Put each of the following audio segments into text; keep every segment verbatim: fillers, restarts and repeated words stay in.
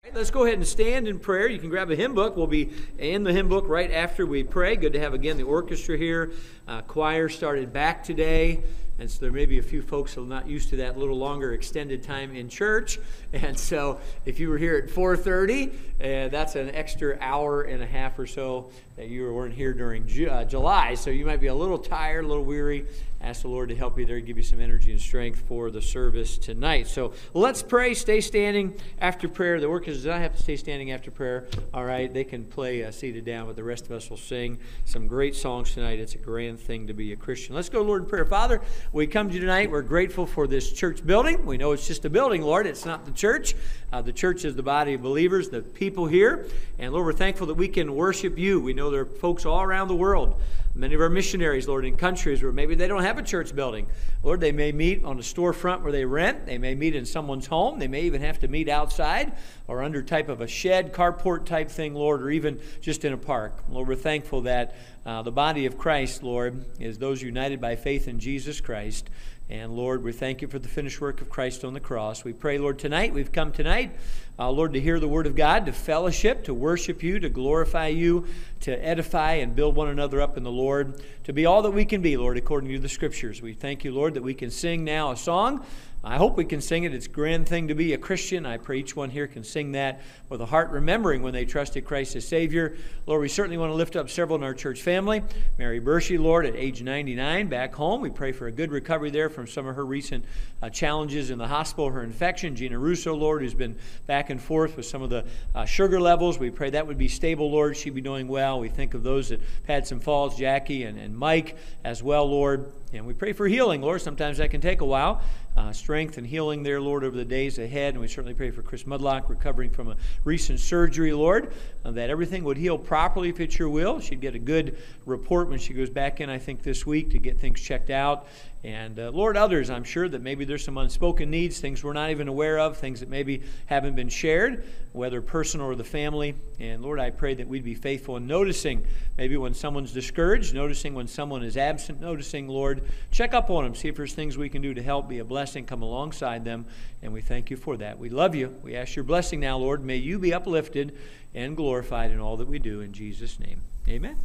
Let's go ahead and stand in prayer. You can grab a hymn book. We'll be in the hymn book right after we pray. Good to have, again, the orchestra here. Uh, choir started back today, and so there may be a few folks who are not used to that little longer extended time in church. And so if you were here at four thirty, uh, that's an extra hour and a half or so that you weren't here during Ju- uh, July. So you might be a little tired, a little weary. Ask the Lord to help you there, give you some energy and strength for the service tonight. So let's pray. Stay standing after prayer. The workers do not have to stay standing after prayer. All right, they can play uh, seated down, but the rest of us will sing some great songs tonight. It's a grand thing to be a Christian. Let's go, Lord, in prayer. Father, we come to you tonight. We're grateful for this church building. We know it's just a building, Lord. It's not the church. Uh, the church is the body of believers, the people here. And Lord, we're thankful that we can worship you. We know there are folks all around the world. Many of our missionaries, Lord, in countries where maybe they don't have a church building. Lord, they may meet on a storefront where they rent. They may meet in someone's home. They may even have to meet outside or under type of a shed, carport type thing, Lord, or even just in a park. Lord, we're thankful that uh, the body of Christ, Lord, is those united by faith in Jesus Christ. And Lord, we thank you for the finished work of Christ on the cross. We pray, Lord, tonight, we've come tonight, uh, Lord, to hear the word of God, to fellowship, to worship you, to glorify you, to edify and build one another up in the Lord, to be all that we can be, Lord, according to the Scriptures. We thank you, Lord, that we can sing now a song. I hope we can sing it. It's a grand thing to be a Christian. I pray each one here can sing that with a heart remembering when they trusted Christ as Savior. Lord, we certainly want to lift up several in our church family. Mary Bershey, Lord, at age ninety-nine, back home. We pray for a good recovery there from some of her recent uh, challenges in the hospital, her infection. Gina Russo, Lord, who's been back and forth with some of the uh, sugar levels. We pray that would be stable, Lord. She'd be doing well. We think of those that had some falls, Jackie and, and Mike as well, Lord. And we pray for healing, Lord. Sometimes that can take a while. Uh, strength and healing there, Lord, over the days ahead. And we certainly pray for Chris Mudlock recovering from a recent surgery, Lord, uh, that everything would heal properly if it's your will. She'd get a good report when she goes back in, I think, this week to get things checked out. And uh, Lord, others, I'm sure that maybe there's some unspoken needs, things we're not even aware of, things that maybe haven't been shared, whether personal or the family. And Lord, I pray that we'd be faithful in noticing maybe when someone's discouraged, noticing when someone is absent, noticing, Lord, check up on them, see if there's things we can do to help, be a blessing, come alongside them. And we thank you for that. We love you. We ask your blessing now, Lord. May you be uplifted and glorified in all that we do. In Jesus' name, amen.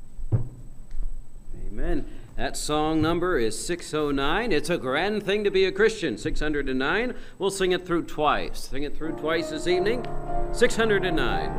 Amen. That song number is six oh nine. It's a grand thing to be a Christian. six hundred nine. We'll sing it through twice. Sing it through twice this evening. six hundred nine.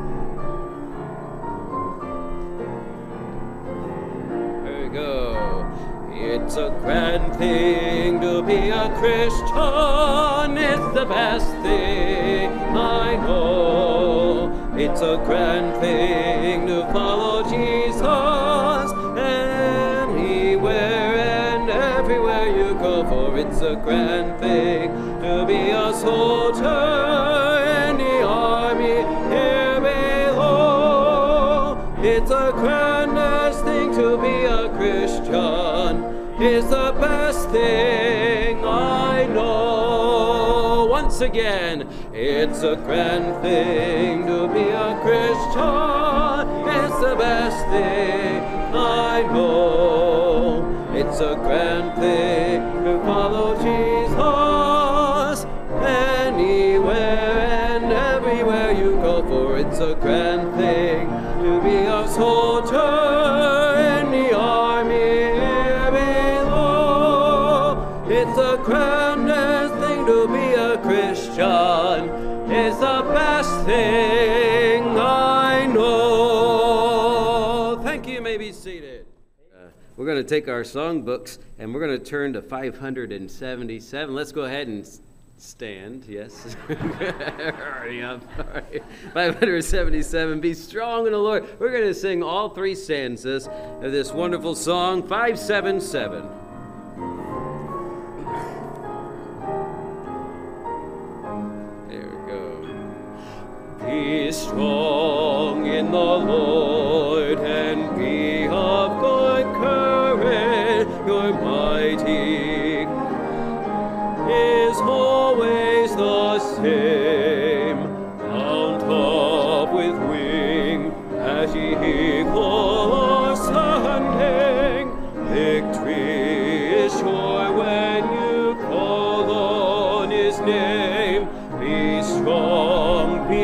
There we go. It's a grand thing to be a Christian. It's the best thing I know. It's a grand thing to follow Jesus anywhere and everywhere you go. For it's a grand thing to be a soldier in the army here below. It's a grandest thing to be a Christian. It's the best thing I know. Once again, it's a grand thing to be a Christian. It's the best thing I know. It's a grand thing to follow Jesus anywhere and everywhere you go. For it's a grand thing to be a soldier in the army. It's the grandest thing to be a Christian. It's the best thing I know. Thank you. You may be seated. Uh, we're going to take our songbooks and we're going to turn to five hundred seventy-seven. Let's go ahead and stand. Yes. Hurry up. All right. five hundred seventy-seven. Be strong in the Lord. We're going to sing all three stanzas of this wonderful song, five seventy-seven. Be strong in the Lord and be of good courage. Your mighty is always the same. Mount up with wing as ye eagle are sounding. Victory is sure when you call on his name. Be strong, be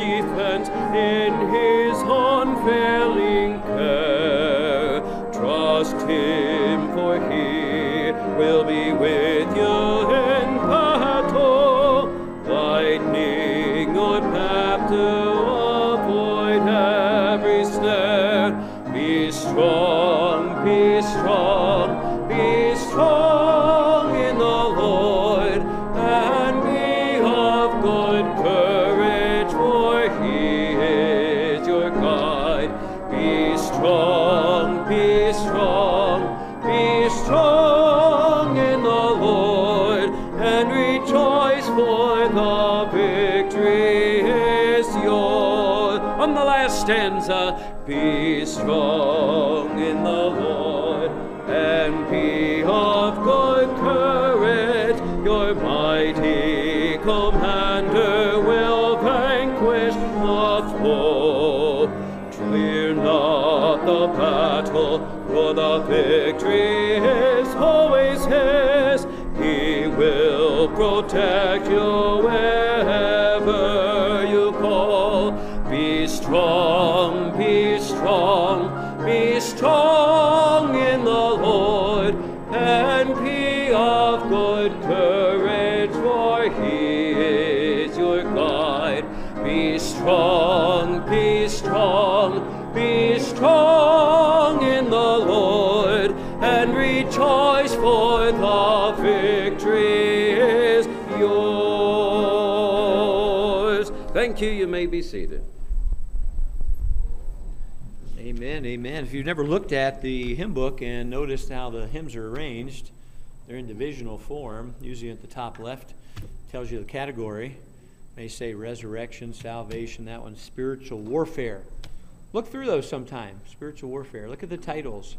defense in his unfailing care. Trust him, for he will be with you in battle, lightening your path to avoid every snare. Be strong, be strong, be strong in the Lord, and be of good courage, for he is your guide. Be strong, be strong, be strong in the Lord, and rejoice, for the victory is yours. On the last stanza, be strong in the Lord, and be of good courage. Your mighty commander will vanquish the foe. Fear not the battle, for the victory is always his. He will protect you wherever you call. Be strong, be strong, be strong in the Lord, and be of good courage, for he is your guide. Be strong, be strong, be strong in the Lord, and rejoice, for the victory is yours. Thank you. You may be seated. Amen, amen. If you've never looked at the hymn book and noticed how the hymns are arranged, they're in divisional form. Usually at the top left tells you the category. It may say resurrection, salvation, that one's spiritual warfare. Look through those sometime, spiritual warfare. Look at the titles.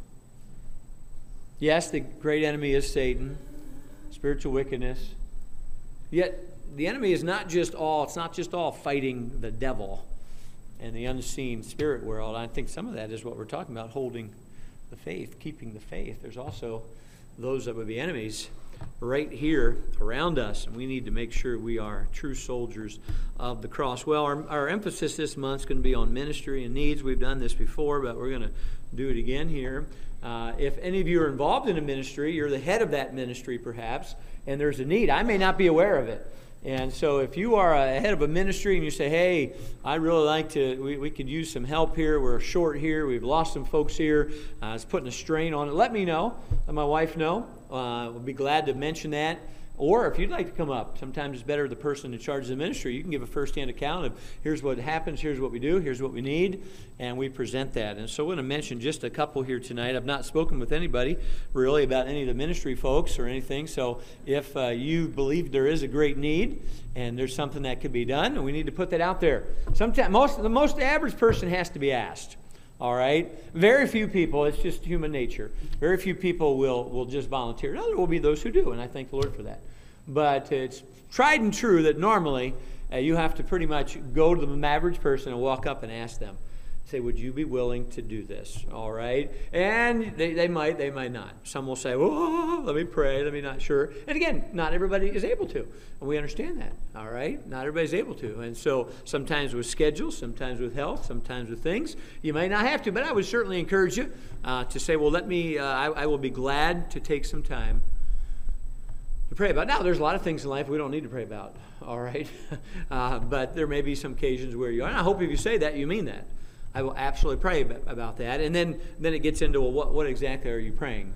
Yes, the great enemy is Satan, spiritual wickedness. Yet the enemy is not just all, it's not just all fighting the devil and the unseen spirit world. I think some of that is what we're talking about, holding the faith, keeping the faith. There's also those that would be enemies right here around us, and we need to make sure we are true soldiers of the cross. Well, our, our emphasis this month is going to be on ministry and needs. We've done this before, but we're going to do it again here. Uh, if any of you are involved in a ministry, you're the head of that ministry perhaps, and there's a need. I may not be aware of it. And so if you are a head of a ministry and you say, hey, I'd really like to, we, we could use some help here. We're short here. We've lost some folks here. Uh, it's putting a strain on it. Let me know. Let my wife know. Uh, we'll be glad to mention that. Or if you'd like to come up, sometimes it's better the person in charge of the ministry. You can give a first-hand account of here's what happens, here's what we do, here's what we need, and we present that. And so we're going to mention just a couple here tonight. I've not spoken with anybody really about any of the ministry folks or anything. So if uh, you believe there is a great need and there's something that could be done, and we need to put that out there. Sometimes most the most average person has to be asked. All right? Very few people, it's just human nature. Very few people will, will just volunteer. Now, there will be those who do, and I thank the Lord for that. But it's tried and true that normally uh, you have to pretty much go to the average person and walk up and ask them. Say, would you be willing to do this? All right? And they, they might, they might not. Some will say, oh, let me pray, let me not sure. And again, not everybody is able to. And we understand that. All right? Not everybody's able to. And so sometimes with schedules, sometimes with health, sometimes with things, you may not have to. But I would certainly encourage you uh, to say, well, let me, uh, I, I will be glad to take some time to pray about. Now, there's a lot of things in life we don't need to pray about. All right? uh, but there may be some occasions where you are. And I hope if you say that, you mean that. I will absolutely pray about that. And then, then it gets into, well, what, what exactly are you praying?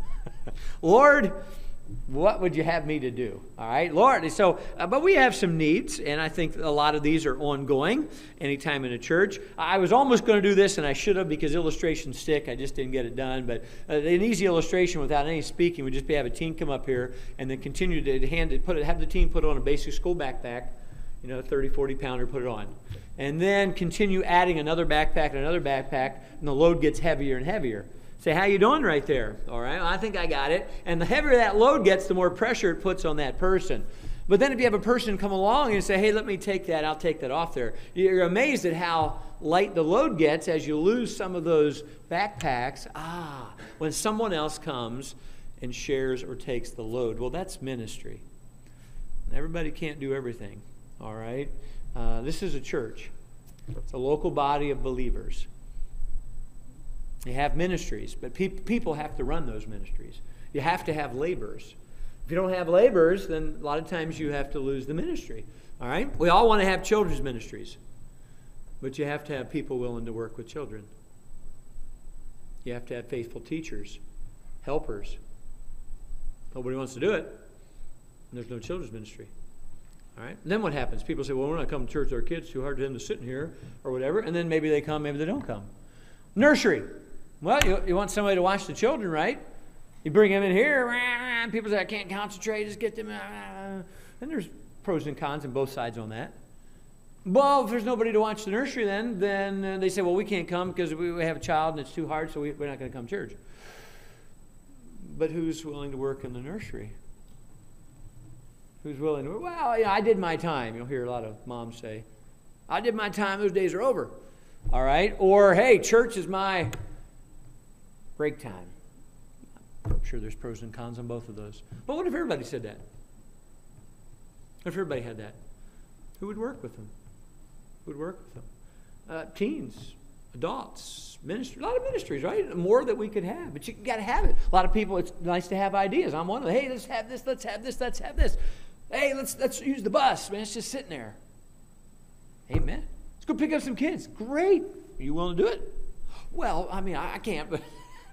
Lord, what would you have me to do? All right, Lord. So, uh, but we have some needs, and I think a lot of these are ongoing anytime in a church. I was almost going to do this, and I should have because illustrations stick. I just didn't get it done. But uh, an easy illustration without any speaking would just be have a teen come up here and then continue to hand it, put it, have the teen put on a basic school backpack, you know, thirty, forty pounder, put it on. And then continue adding another backpack and another backpack, and the load gets heavier and heavier. Say, how you doing right there? All right, well, I think I got it. And the heavier that load gets, the more pressure it puts on that person. But then if you have a person come along and say, hey, let me take that, I'll take that off there. You're amazed at how light the load gets as you lose some of those backpacks. Ah, when someone else comes and shares or takes the load. Well, that's ministry. Everybody can't do everything, all right? Uh, this is a church. It's a local body of believers. They have ministries, but pe- people have to run those ministries. You have to have laborers. If you don't have laborers, then a lot of times you have to lose the ministry. All right? We all want to have children's ministries, but you have to have people willing to work with children. You have to have faithful teachers, helpers. Nobody wants to do it, and there's no children's ministry. All right? And then what happens? People say, well, we're not coming to church with our kids. It's too hard for them to sit in here or whatever. And then maybe they come, maybe they don't come. Nursery. Well, you, you want somebody to watch the children, right? You bring them in here, and people say, I can't concentrate, just get them. And there's pros and cons on both sides on that. Well, if there's nobody to watch the nursery then, then uh, they say, well, we can't come because we, we have a child and it's too hard, so we, we're not going to come to church. But who's willing to work in the nursery? Who's willing to, well, yeah, I did my time. You'll hear a lot of moms say, I did my time, those days are over. All right? Or, hey, church is my break time. I'm sure there's pros and cons on both of those. But what if everybody said that? What if everybody had that? Who would work with them? Who would work with them? Uh, teens, adults, ministry, a lot of ministries, right? More that we could have, but you got to have it. A lot of people, it's nice to have ideas. I'm one of them. Hey, let's have this, let's have this, let's have this. Hey, let's let's use the bus, man. It's just sitting there. Amen. Let's go pick up some kids. Great. Are you willing to do it? Well, I mean, I, I can't, but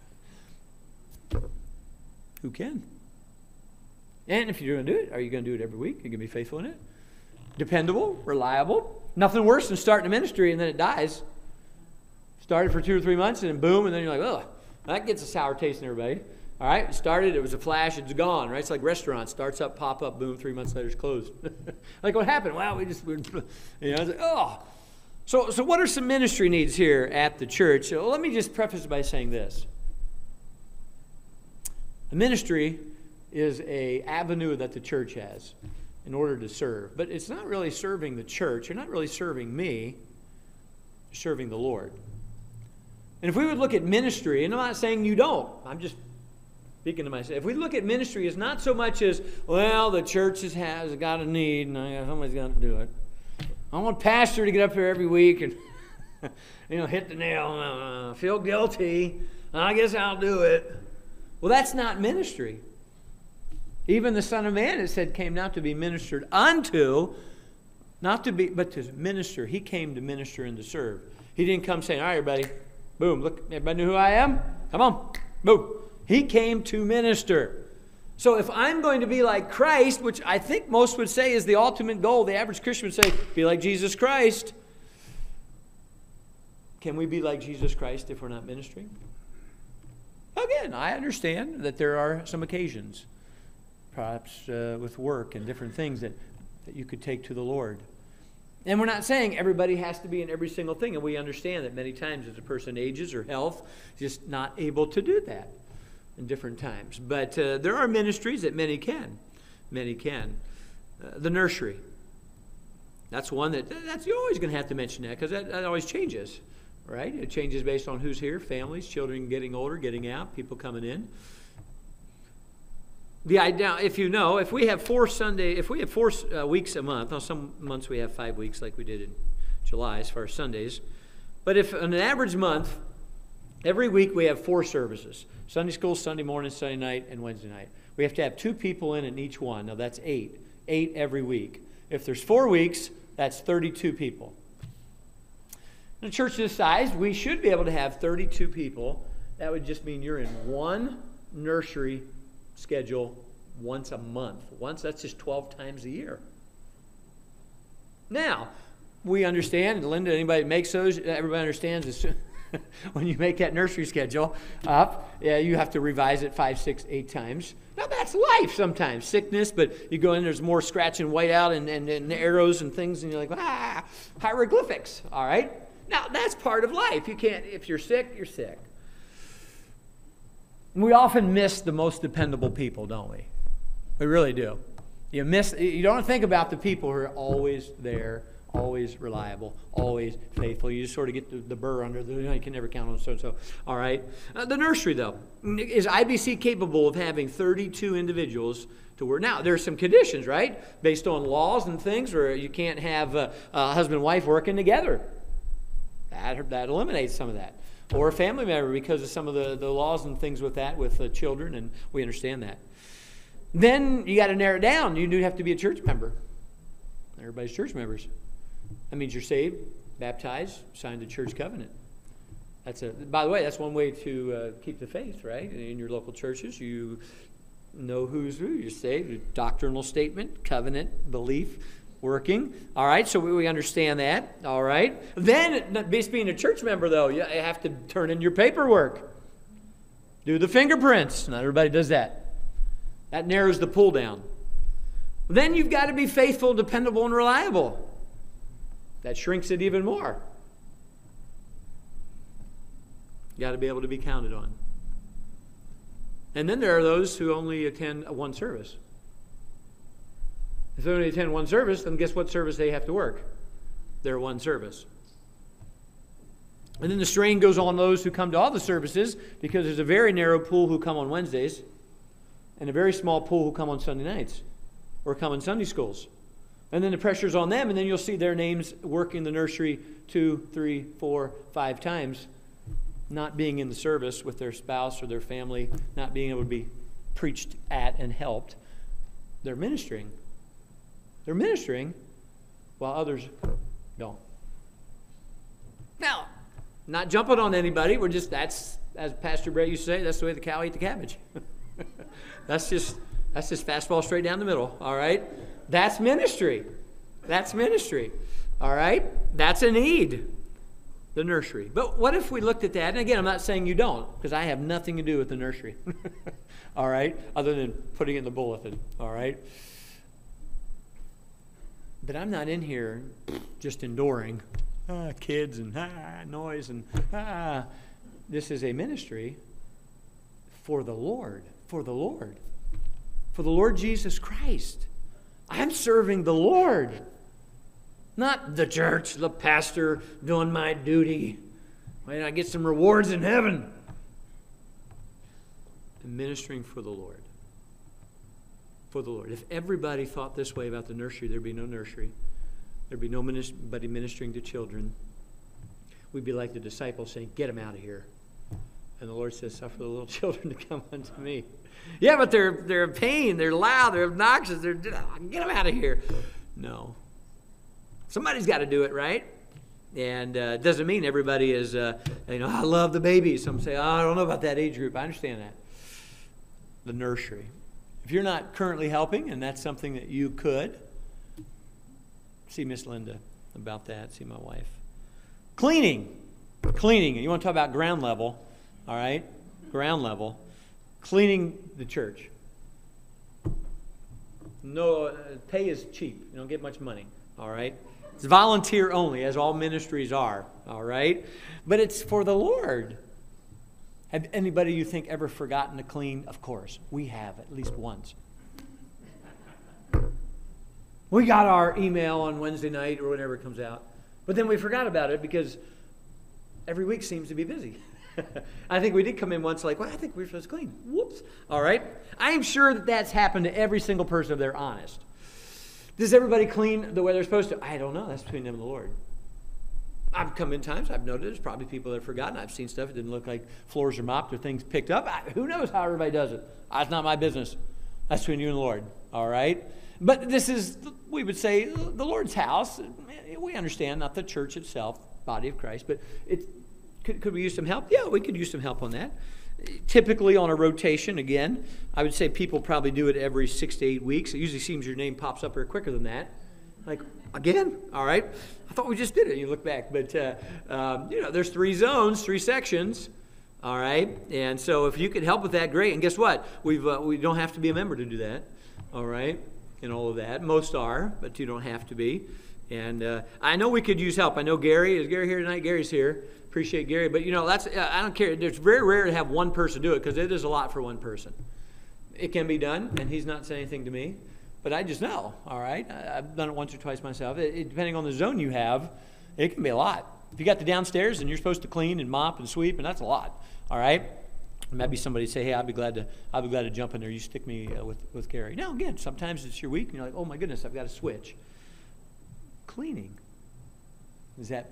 who can? And if you're going to do it, are you going to do it every week? Are you going to be faithful in it? Dependable, reliable. Nothing worse than starting a ministry and then it dies. Started for two or three months and then boom, and then you're like, oh, that gets a sour taste in everybody. All right, it started, it was a flash, it's gone, right? It's like restaurants, starts up, pop up, boom, three months later it's closed. Like what happened? Well, we just, we, you know, it's like, oh. So, so what are some ministry needs here at the church? So let me just preface by saying this. A ministry is an avenue that the church has in order to serve. But it's not really serving the church. You're not really serving me. You're serving the Lord. And if we would look at ministry, and I'm not saying you don't. I'm just speaking to myself. If we look at ministry as not so much as, well, the church has, has got a need, and somebody's got to do it. I want pastor to get up here every week and you know, hit the nail, uh, feel guilty. I guess I'll do it. Well, that's not ministry. Even the Son of Man, it said, came not to be ministered unto, not to be, but to minister. He came to minister and to serve. He didn't come saying, all right, everybody, boom, look, everybody know who I am? Come on, boom. He came to minister. So if I'm going to be like Christ, which I think most would say is the ultimate goal, the average Christian would say, be like Jesus Christ. Can we be like Jesus Christ if we're not ministering? Again, I understand that there are some occasions, perhaps uh, with work and different things that, that you could take to the Lord. And we're not saying everybody has to be in every single thing, and we understand that many times as a person ages or health, just not able to do that in different times. But uh, there are ministries that many can. Many can. Uh, the nursery. That's one that, that's, you're always going to have to mention that because that, that always changes, right? It changes based on who's here, families, children getting older, getting out, people coming in. The idea, if you know, if we have four Sunday, if we have four uh, weeks a month, now some months we have five weeks like we did in July as far as Sundays, but if in an average month, every week we have four services. Sunday school, Sunday morning, Sunday night, and Wednesday night. We have to have two people in in each one. Now that's eight. Eight every week. If there's four weeks, that's thirty-two people. In a church this size, we should be able to have thirty-two people. That would just mean you're in one nursery schedule once a month. Once, that's just twelve times a year. Now, we understand, Linda, anybody that makes those, everybody understands this. When you make that nursery schedule up, yeah, you have to revise it five, six, eight times. Now, that's life sometimes, sickness, but you go in, there's more scratch and white out and, and, and arrows and things, and you're like, ah, hieroglyphics, all right? Now, that's part of life. You can't, if you're sick, you're sick. We often miss the most dependable people, don't we? We really do. You miss. You don't think about the people who are always there, always reliable, always faithful. You just sort of get the, the burr under the, you know, you can never count on so-and-so. All right. Uh, the nursery, though. Is I B C capable of having thirty-two individuals to work? Now, there are some conditions, right? Based on laws and things where you can't have a, a husband and wife working together. That, that eliminates some of that. Or a family member because of some of the, the laws and things with that, with uh, children, and we understand that. Then you got to narrow it down. You do have to be a church member. Everybody's church members. That means you're saved, baptized, signed the church covenant. That's a. By the way, that's one way to uh, keep the faith, right? In your local churches, you know who's who. You're saved. Doctrinal statement, covenant, belief, working. All right, so we, we understand that. All right. Then, based being a church member, though, you have to turn in your paperwork. Do the fingerprints. Not everybody does that. That narrows the pull down. Then you've got to be faithful, dependable, and reliable. That shrinks it even more. You got to be able to be counted on. And then there are those who only attend one service. If they only attend one service, then guess what service they have to work? Their one service. And then the strain goes on those who come to all the services, because there's a very narrow pool who come on Wednesdays and a very small pool who come on Sunday nights or come in Sunday schools. And then the pressure's on them, and then you'll see their names working the nursery two, three, four, five times, not being in the service with their spouse or their family, not being able to be preached at and helped. They're ministering. They're ministering while others don't. Now, not jumping on anybody. We're just, that's, as Pastor Brett used to say, that's the way the cow ate the cabbage. That's just, that's just fastball straight down the middle, all right? That's ministry. That's ministry, all right? That's a need. The nursery. But what if we looked at that? And again, I'm not saying you don't, because I have nothing to do with the nursery. All right? Other than putting it in the bulletin. All right? But I'm not in here just enduring ah, kids and ah, noise and ah. This is a ministry for the Lord. For the Lord. For the Lord Jesus Christ. I'm serving the Lord. Not the church, the pastor, doing my duty. Might I get some rewards in heaven? I'm ministering for the Lord. For the Lord. If everybody thought this way about the nursery, there'd be no nursery. There'd be nobody ministering to children. We'd be like the disciples saying, get them out of here. And the Lord says, suffer the little children to come unto me. Yeah, but they're, they're in pain, they're loud, they're obnoxious, they're, get them out of here. No. Somebody's got to do it, right? And uh, it doesn't mean everybody is, uh, you know, I love the babies. Some say, oh, I don't know about that age group. I understand that. The nursery. If you're not currently helping, and that's something that you could, see Miss Linda about that. See my wife. Cleaning. Cleaning. You want to talk about ground level, all right? Ground level. Cleaning the church. No, uh, pay is cheap. You don't get much money, all right? It's volunteer only, as all ministries are, all right? But it's for the Lord. Have anybody you think ever forgotten to clean? Of course. We have, at least once. We got our email on Wednesday night or whenever it comes out. But then we forgot about it because every week seems to be busy. I think we did come in once like, well, I think we were supposed to clean. Whoops. All right? I am sure that that's happened to every single person if they're honest. Does everybody clean the way they're supposed to? I don't know. That's between them and the Lord. I've come in times, I've noticed, there's probably people that have forgotten. I've seen stuff that didn't look like floors are mopped or things picked up. I, who knows how everybody does it? That's not my business. That's between you and the Lord. All right? But this is, we would say, the Lord's house. We understand, not the church itself, body of Christ, but it, could, could we use some help? Yeah, we could use some help on that. Typically on a rotation, again, I would say people probably do it every six to eight weeks. It usually seems your name pops up here quicker than that. Like, again? All right. I thought we just did it. You look back. But, uh, um, you know, there's three zones, three sections. All right. And so if you could help with that, great. And guess what? We've, uh, we don't have to be a member to do that. All right. And all of that. Most are, but you don't have to be. And uh, I know we could use help. I know Gary. Is Gary here tonight? Gary's here. Appreciate Gary. But, you know, that's uh, I don't care. It's very rare to have one person do it because it is a lot for one person. It can be done, and he's not saying anything to me. But I just know, all right? I've done it once or twice myself. It, it, depending on the zone you have, it can be a lot. If you got the downstairs and you're supposed to clean and mop and sweep, and that's a lot, all right? Maybe somebody say, hey, I'd be glad to I'd be glad to jump in there. You stick me uh, with, with Gary. Now, again, sometimes it's your week, and you're like, oh, my goodness, I've got to switch. Cleaning. Is that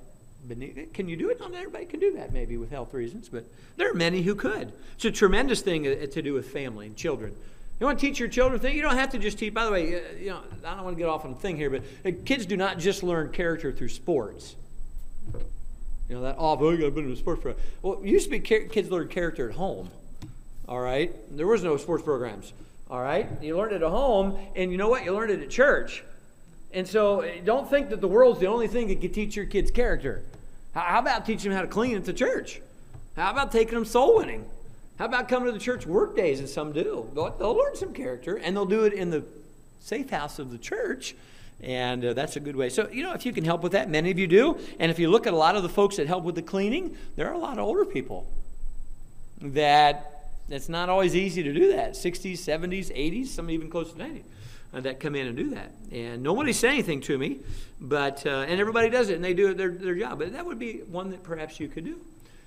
Can you do it? Not everybody can do that, maybe with health reasons, but there are many who could. It's a tremendous thing to do with family and children. You want to teach your children things? You don't have to just teach. By the way, you know, I don't want to get off on a thing here, but kids do not just learn character through sports. You know, that off, oh, you got to be in a sports program. Well, it used to be kids learned character at home, all right? There was no sports programs, all right? You learned it at home, and you know what? You learned it at church. And so don't think that the world's the only thing that can teach your kids character. How about teaching them how to clean at the church? How about taking them soul winning? How about coming to the church work days, as some do? They'll learn some character, and they'll do it in the safe house of the church. And uh, that's a good way. So, you know, if you can help with that, many of you do. And if you look at a lot of the folks that help with the cleaning, there are a lot of older people that it's not always easy to do that. sixties, seventies, eighties, some even close to ninety, uh, that come in and do that. And nobody's saying anything to me, but uh, and everybody does it, and they do their, their job. But that would be one that perhaps you could do.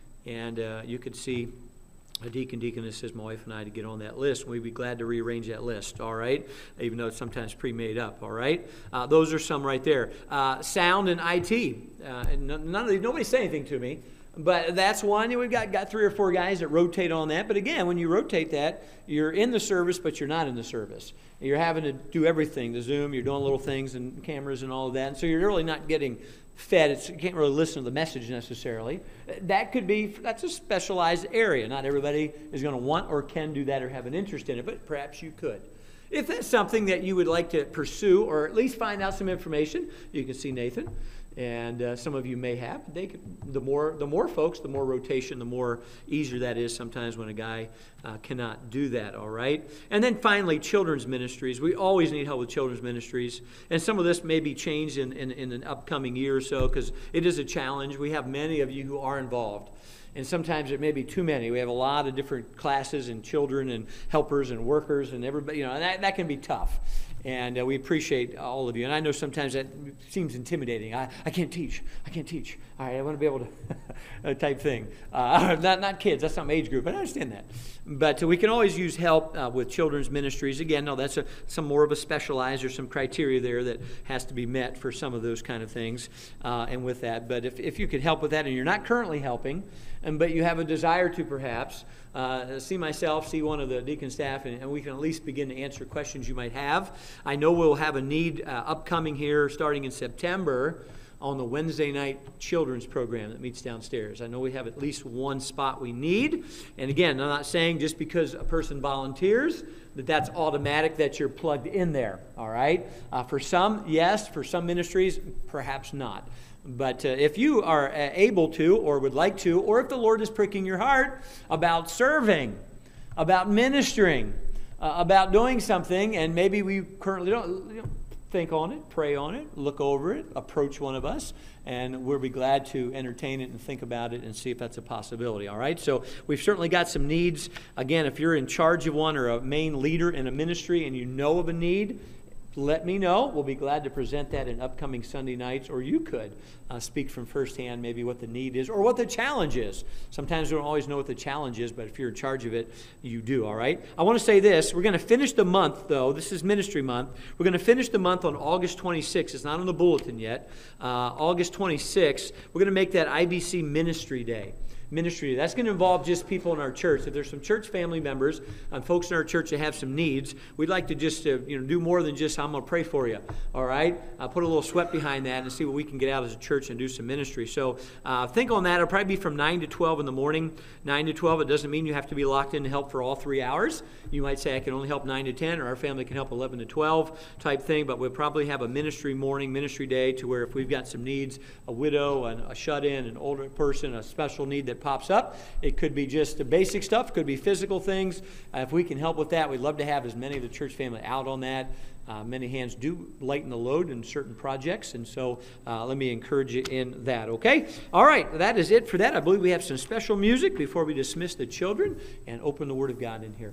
And uh, you could see a deacon, deaconess says my wife and I to get on that list. We'd be glad to rearrange that list, all right? Even though it's sometimes pre-made up, all right? Uh, those are some right there. Uh, sound and I T. Uh, and none of these, nobody say anything to me, but that's one. We've got, got three or four guys that rotate on that. But again, when you rotate that, you're in the service, but you're not in the service. You're having to do everything, the Zoom, you're doing little things and cameras and all of that. And so you're really not getting fed. It's, you can't really listen to the message necessarily. That could be, that's a specialized area. Not everybody is going to want or can do that or have an interest in it, but perhaps you could. If that's something that you would like to pursue or at least find out some information, you can see Nathan. And uh, some of you may have. They could, the more the more folks, the more rotation, the more easier that is sometimes when a guy uh, cannot do that, all right? And then finally, children's ministries. We always need help with children's ministries. And some of this may be changed in, in, in an upcoming year or so because it is a challenge. We have many of you who are involved. And sometimes it may be too many. We have a lot of different classes and children and helpers and workers and everybody, you know, and that, that can be tough. And uh, we appreciate all of you. And I know sometimes that seems intimidating. I, I can't teach. I can't teach. All right, I want to be able to, type thing. Uh, not not kids. That's not my age group. I understand that. But uh, we can always use help uh, with children's ministries. Again, no, that's a, some more of a specialized or some criteria there that has to be met for some of those kind of things. Uh, and with that, but if, if you could help with that and you're not currently helping, and but you have a desire to perhaps, uh, see myself, see one of the deacon staff, and, and we can at least begin to answer questions you might have. I know we'll have a need uh, upcoming here starting in September on the Wednesday night children's program that meets downstairs. I know we have at least one spot we need. And again, I'm not saying just because a person volunteers that that's automatic that you're plugged in there, all right? Uh, for some, yes. For some ministries, perhaps not. But uh, if you are uh, able to or would like to, or if the Lord is pricking your heart about serving, about ministering, uh, about doing something, and maybe we currently don't, you know, think on it, pray on it, look over it, approach one of us, and we'll be glad to entertain it and think about it and see if that's a possibility, all right? So we've certainly got some needs. Again, if you're in charge of one or a main leader in a ministry and you know of a need, let me know. We'll be glad to present that in upcoming Sunday nights, or you could uh, speak from firsthand maybe what the need is or what the challenge is. Sometimes we don't always know what the challenge is, but if you're in charge of it, you do, all right? I want to say this. We're going to finish the month, though. This is Ministry Month. We're going to finish the month on August twenty-sixth. It's not on the bulletin yet. Uh, August twenty-sixth, we're going to make that I B C Ministry Day. Ministry. That's going to involve just people in our church. If there's some church family members and folks in our church that have some needs, we'd like to just uh, you know do more than just I'm going to pray for you. All right, uh, put a little sweat behind that and see what we can get out as a church and do some ministry. So uh, think on that. It'll probably be from nine to twelve in the morning. nine to twelve. It doesn't mean you have to be locked in to help for all three hours. You might say I can only help nine to ten, or our family can help eleven to twelve type thing. But we'll probably have a ministry morning, ministry day, to where if we've got some needs, a widow, and a shut-in, an older person, a special need that pops up. It could be just the basic stuff, could be physical things. Uh, if we can help with that, we'd love to have as many of the church family out on that. Uh, many hands do lighten the load in certain projects, and so uh, let me encourage you in that, okay? All right, that is it for that. I believe we have some special music before we dismiss the children and open the Word of God in here.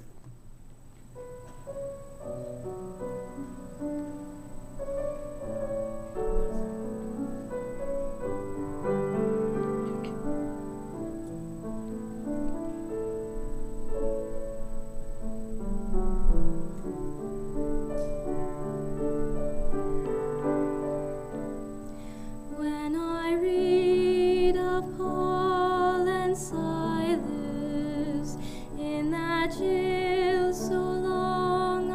When I read of Paul and Silas in that jail so long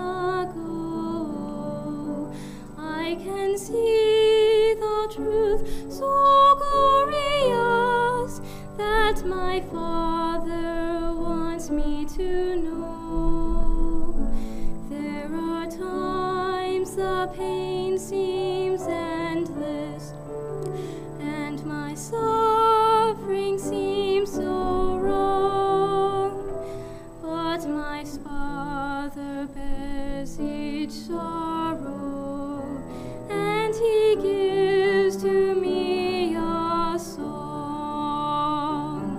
ago. I can see the truth so glorious that my Father wants me to know. There are times the pain seems endless, and my suffering seems so wrong, but my Father bears each sorrow, and He gives to me a song.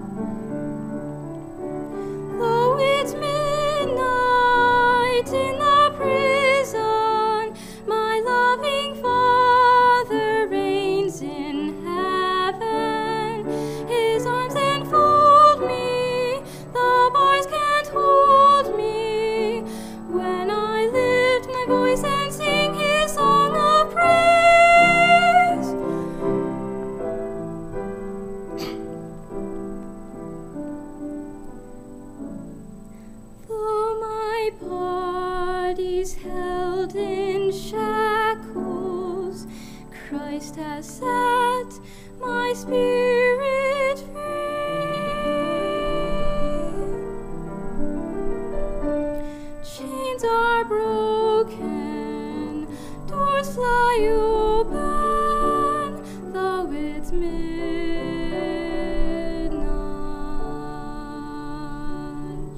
Though it's midnight in the prison, my loving Father reigns in heaven. His arms enfold me, the bars can't hold me, when I lift my voice and sing His song of praise. Though my body's held in shackles, Christ has set my spirit free. Chains are broken, doors fly open, though it's midnight.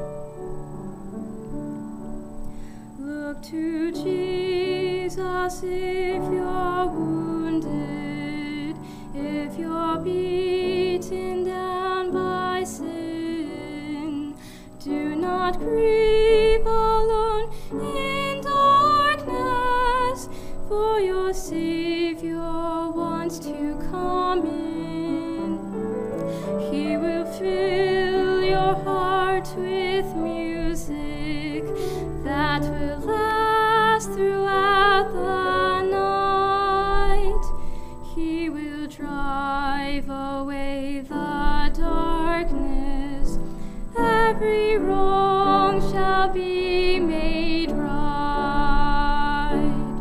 Look to Jesus if you're wounded, if you're beaten down by sin. Do not grieve alone in darkness, for your Savior wants to come in. He will fill your heart with music that will last throughout the night. He will drive away the darkness. Every wrong shall be made right.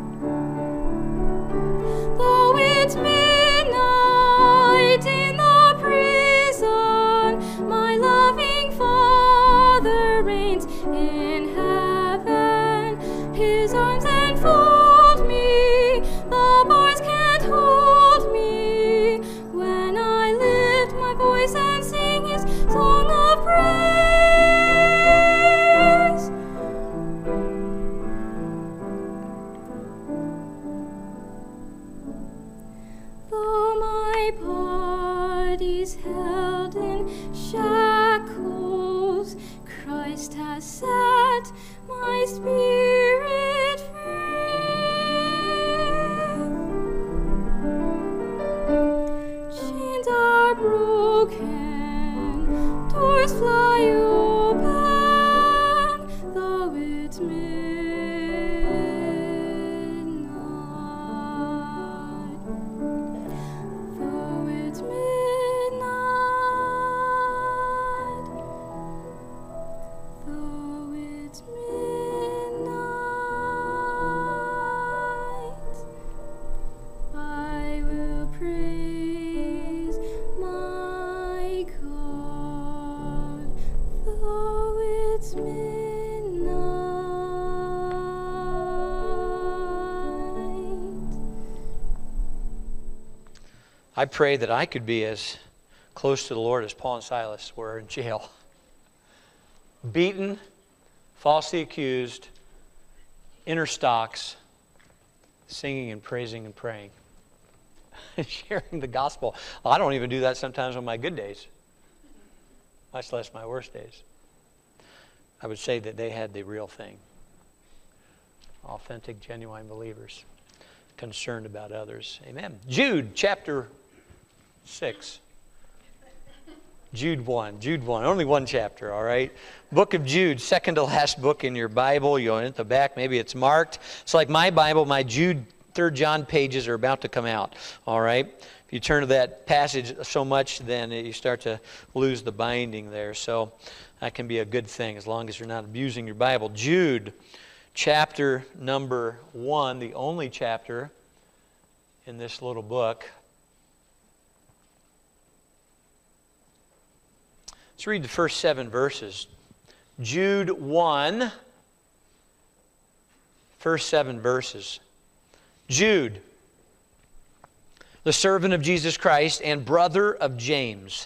Though it's midnight in the prison, my loving Father reigns in heaven. His arms enfold me, the bars can't hold me, when I lift my voice and sing His song of praise. Though my body's held in shackles, Christ has set my spirit free. Chains are broken, doors fly open, though it's midnight. Though it's midnight, though it's midnight, I will praise my God. Though it's midnight. I pray that I could be as close to the Lord as Paul and Silas were in jail. Beaten, falsely accused, inner stocks, singing and praising and praying. Sharing the gospel. I don't even do that sometimes on my good days, much less my worst days. I would say that they had the real thing. Authentic, genuine believers, concerned about others. Amen. Jude chapter six. Jude one. Jude one. Only one chapter, all right? Book of Jude, second to last book in your Bible. You'll at the back, maybe it's marked. It's like my Bible, my Jude, third John pages are about to come out, all right? If you turn to that passage so much, then you start to lose the binding there. So that can be a good thing as long as you're not abusing your Bible. Jude, chapter number one, the only chapter in this little book. Let's read the first seven verses. Jude one, first seven verses. Jude, the servant of Jesus Christ and brother of James,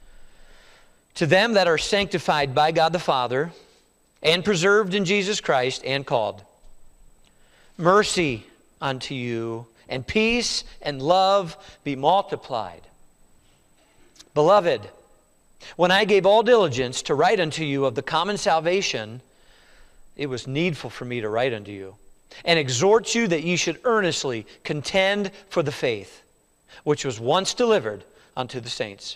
to them that are sanctified by God the Father and preserved in Jesus Christ and called, mercy unto you, and peace and love be multiplied. Beloved, when I gave all diligence to write unto you of the common salvation, it was needful for me to write unto you, and exhort you that ye should earnestly contend for the faith, which was once delivered unto the saints.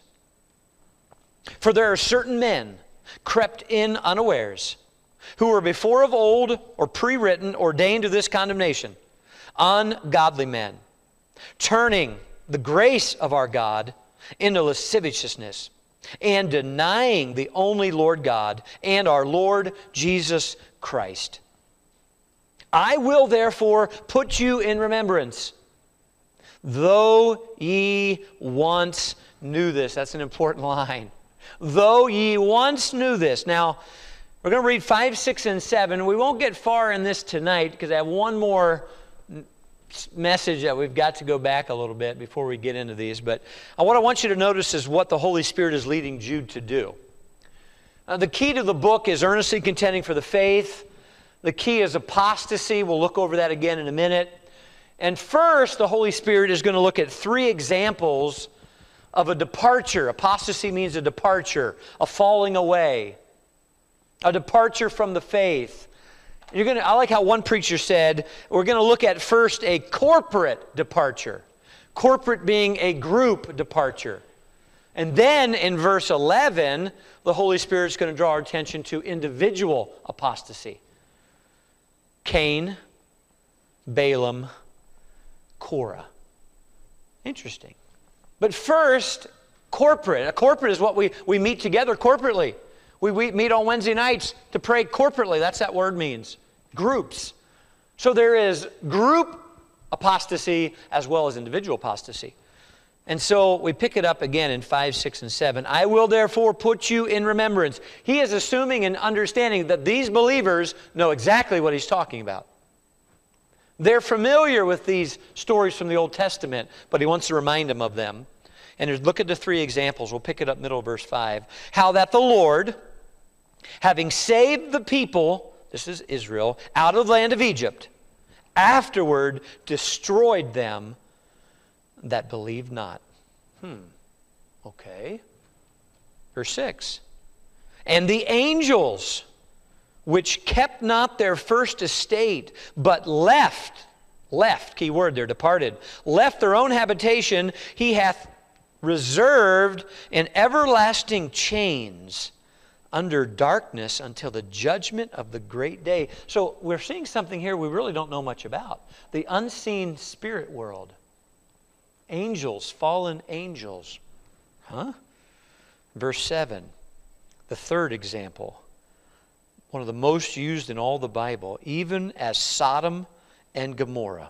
For there are certain men crept in unawares, who were before of old or pre-written ordained to this condemnation, ungodly men, turning the grace of our God into lasciviousness, and denying the only Lord God and our Lord Jesus Christ. I will therefore put you in remembrance, though ye once knew this. That's an important line. Though ye once knew this. Now, we're going to read five, six, and seven. We won't get far in this tonight because I have one more message that we've got to go back a little bit before we get into these. But what I want you to notice is what the Holy Spirit is leading Jude to do. Uh, the key to the book is earnestly contending for the faith. The key is apostasy. We'll look over that again in a minute. And first, the Holy Spirit is going to look at three examples of a departure. Apostasy means a departure, a falling away, a departure from the faith. You're going to, I like how one preacher said, we're going to look at first a corporate departure. Corporate being a group departure. And then in verse eleven, the Holy Spirit is going to draw our attention to individual apostasy. Cain, Balaam, Korah. Interesting. But first, corporate. A corporate is what we, we meet together corporately. We, we meet on Wednesday nights to pray corporately. That's that word means. Groups. So there is group apostasy as well as individual apostasy. And so we pick it up again in five, six, and seven. I will therefore put you in remembrance. He is assuming and understanding that these believers know exactly what he's talking about. They're familiar with these stories from the Old Testament, but he wants to remind them of them. And look at the three examples. We'll pick it up middle of verse five. How that the Lord, having saved the people, this is Israel, out of the land of Egypt, afterward destroyed them that believed not. Hmm. Okay. Verse six. And the angels, which kept not their first estate, but left, left, key word there, departed, left their own habitation, he hath reserved in everlasting chains under darkness until the judgment of the great day. So we're seeing something here we really don't know much about. The unseen spirit world. Angels, fallen angels. Huh? Verse seven, the third example. One of the most used in all the Bible, even as Sodom and Gomorrah.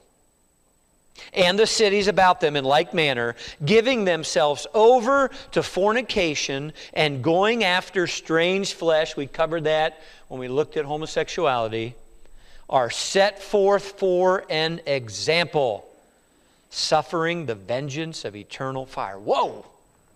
And the cities about them in like manner, giving themselves over to fornication and going after strange flesh, we covered that when we looked at homosexuality, are set forth for an example, suffering the vengeance of eternal fire. Whoa!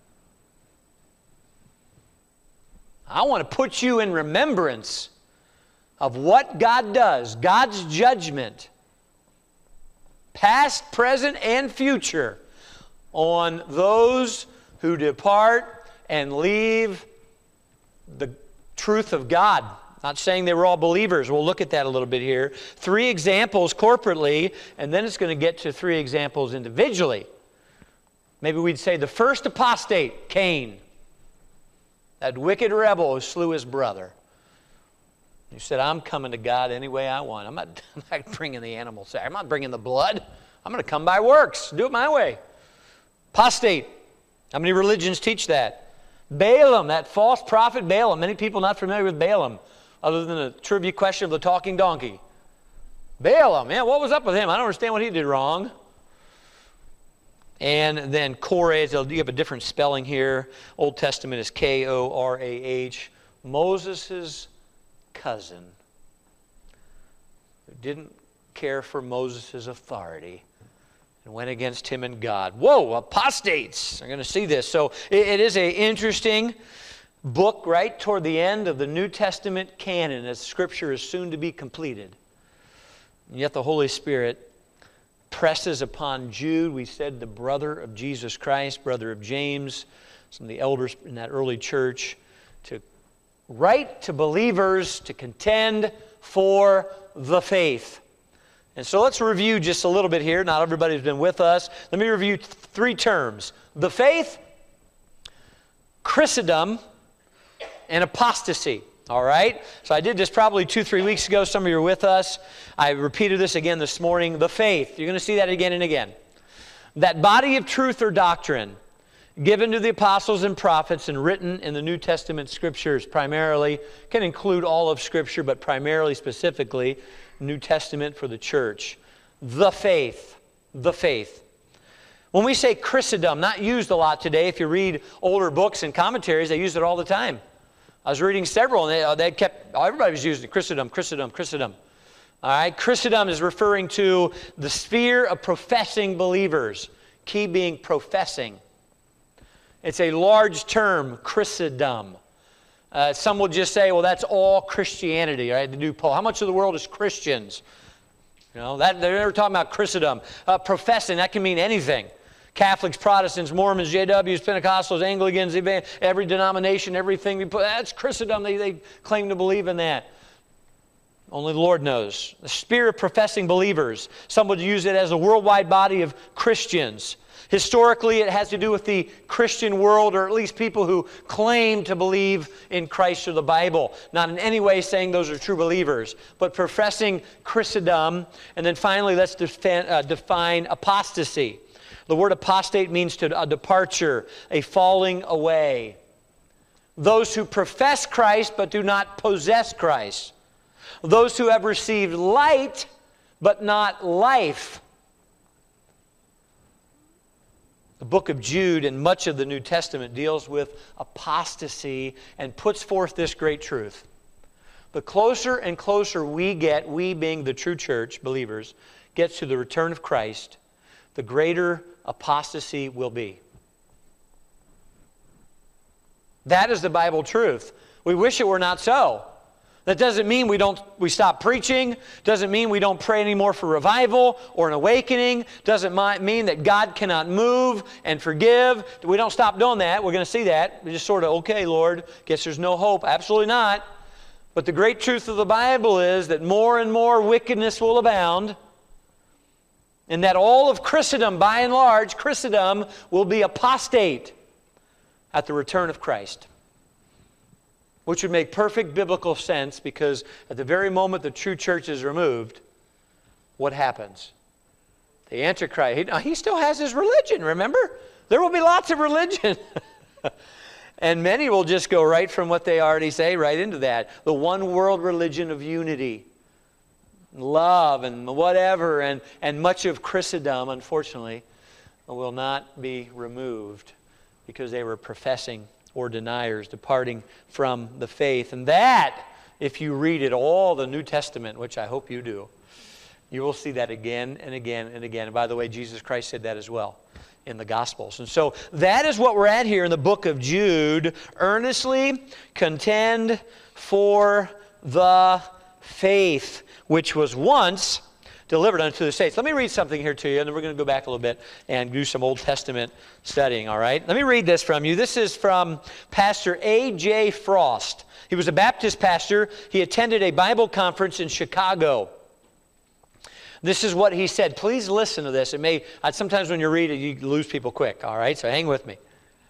I want to put you in remembrance of what God does, God's judgment, past, present, and future, on those who depart and leave the truth of God. Not saying they were all believers. We'll look at that a little bit here. Three examples corporately, and then it's going to get to three examples individually. Maybe we'd say the first apostate, Cain, that wicked rebel who slew his brother. He said, I'm coming to God any way I want. I'm not, I'm not bringing the animal sacrifice. I'm not bringing the blood. I'm going to come by works. Do it my way. Apostate. How many religions teach that? Balaam, that false prophet Balaam. Many people not familiar with Balaam, other than the trivia question of the talking donkey. Balaam, man, what was up with him? I don't understand what he did wrong. And then Korah, you have a different spelling here. Old Testament is K O R A H. Moses' cousin, who didn't care for Moses' authority and went against him and God. Whoa, apostates! We're going to see this. So it, it is an interesting book right toward the end of the New Testament canon as Scripture is soon to be completed. And yet the Holy Spirit presses upon Jude, we said the brother of Jesus Christ, brother of James, some of the elders in that early church, to write to believers to contend for the faith. And so let's review just a little bit here. Not everybody's been with us. Let me review th- three terms. The faith, Christendom, and apostasy. All right? So I did this probably two, three weeks ago. Some of you are with us. I repeated this again this morning. The faith. You're going to see that again and again. That body of truth or doctrine given to the apostles and prophets and written in the New Testament Scriptures primarily, can include all of Scripture, but primarily, specifically, New Testament for the church. The faith. The faith. When we say Christendom, not used a lot today. If you read older books and commentaries, they use it all the time. I was reading several, and they, uh, they kept, everybody was using it, Christendom, Christendom, Christendom. All right, Christendom is referring to the sphere of professing believers. Key being professing. It's a large term, Christendom. Uh, some will just say, well, that's all Christianity, right? The new poll. How much of the world is Christians? You know, that, they're never talking about Christendom. Uh, professing, that can mean anything. Catholics, Protestants, Mormons, J Ws, Pentecostals, Anglicans, every denomination, everything. We put, that's Christendom. They, they claim to believe in that. Only the Lord knows. The spirit of professing believers. Some would use it as a worldwide body of Christians. Historically, it has to do with the Christian world, or at least people who claim to believe in Christ or the Bible. Not in any way saying those are true believers, but professing Christendom. And then finally, let's define, uh, define apostasy. The word apostate means to a departure, a falling away. Those who profess Christ but do not possess Christ. Those who have received light but not life. The book of Jude and much of the New Testament deals with apostasy and puts forth this great truth. The closer and closer we get, we being the true church, believers, gets to the return of Christ, the greater apostasy will be. That is the Bible truth. We wish it were not so. That doesn't mean we don't we stop preaching. Doesn't mean we don't pray anymore for revival or an awakening. Doesn't mean that God cannot move and forgive. We don't stop doing that. We're going to see that. We just sort of, okay, Lord, guess there's no hope. Absolutely not. But the great truth of the Bible is that more and more wickedness will abound, and that all of Christendom, by and large, Christendom will be apostate at the return of Christ. Which would make perfect biblical sense, because at the very moment the true church is removed, what happens? The Antichrist, he, he still has his religion, remember? There will be lots of religion. And many will just go right from what they already say right into that. The one world religion of unity, love, and whatever, and, and much of Christendom, unfortunately, will not be removed because they were professing or deniers, departing from the faith. And that, if you read it all, the New Testament, which I hope you do, you will see that again and again and again. And by the way, Jesus Christ said that as well in the Gospels. And so that is what we're at here in the book of Jude. Earnestly contend for the faith, which was once delivered unto the saints. Let me read something here to you, and then we're going to go back a little bit and do some Old Testament studying, all right? Let me read this from you. This is from Pastor A J Frost. He was a Baptist pastor. He attended a Bible conference in Chicago. This is what he said. Please listen to this. It may, sometimes when you read it, you lose people quick, all right? So hang with me.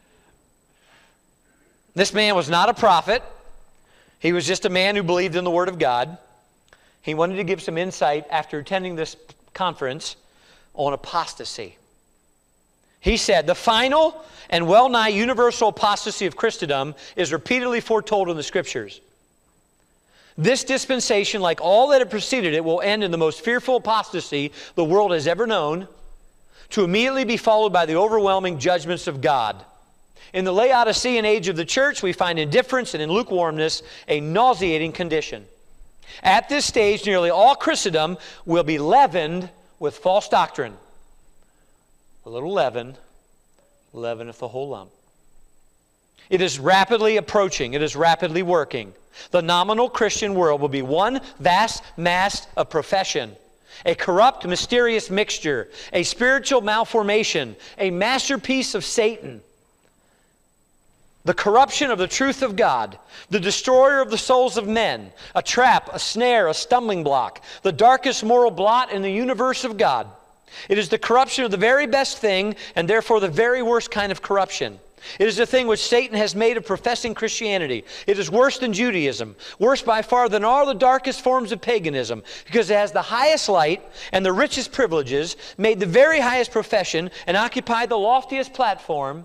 This man was not a prophet. He was just a man who believed in the Word of God. He wanted to give some insight after attending this conference on apostasy. He said, the final and well-nigh universal apostasy of Christendom is repeatedly foretold in the Scriptures. This dispensation, like all that had preceded it, will end in the most fearful apostasy the world has ever known, to immediately be followed by the overwhelming judgments of God. In the Laodicean age of the church, we find indifference and in lukewarmness a nauseating condition. At this stage, nearly all Christendom will be leavened with false doctrine. A little leaven leaveneth the whole lump. It is rapidly approaching. It is rapidly working. The nominal Christian world will be one vast mass of profession, a corrupt, mysterious mixture, a spiritual malformation, a masterpiece of Satan. The corruption of the truth of God, the destroyer of the souls of men, a trap, a snare, a stumbling block, the darkest moral blot in the universe of God. It is the corruption of the very best thing, and therefore the very worst kind of corruption. It is the thing which Satan has made of professing Christianity. It is worse than Judaism, worse by far than all the darkest forms of paganism, because it has the highest light and the richest privileges, made the very highest profession, and occupied the loftiest platform.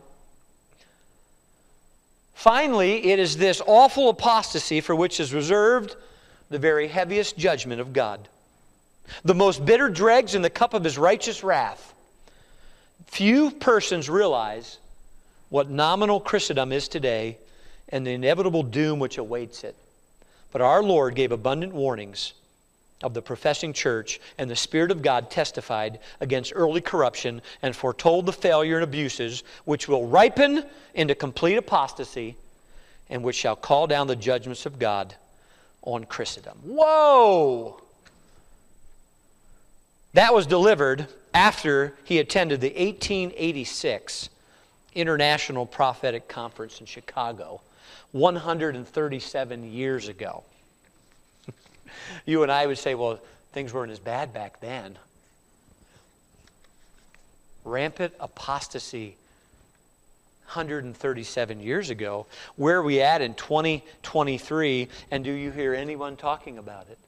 Finally, it is this awful apostasy for which is reserved the very heaviest judgment of God, the most bitter dregs in the cup of His righteous wrath. Few persons realize what nominal Christendom is today and the inevitable doom which awaits it. But our Lord gave abundant warnings of the professing church, and the Spirit of God testified against early corruption and foretold the failure and abuses which will ripen into complete apostasy and which shall call down the judgments of God on Christendom. Whoa! That was delivered after he attended the eighteen eighty-six International Prophetic Conference in Chicago, one hundred thirty-seven years ago. You and I would say, well, things weren't as bad back then. Rampant apostasy one hundred thirty-seven years ago. Where are we at in twenty twenty-three, and do you hear anyone talking about it?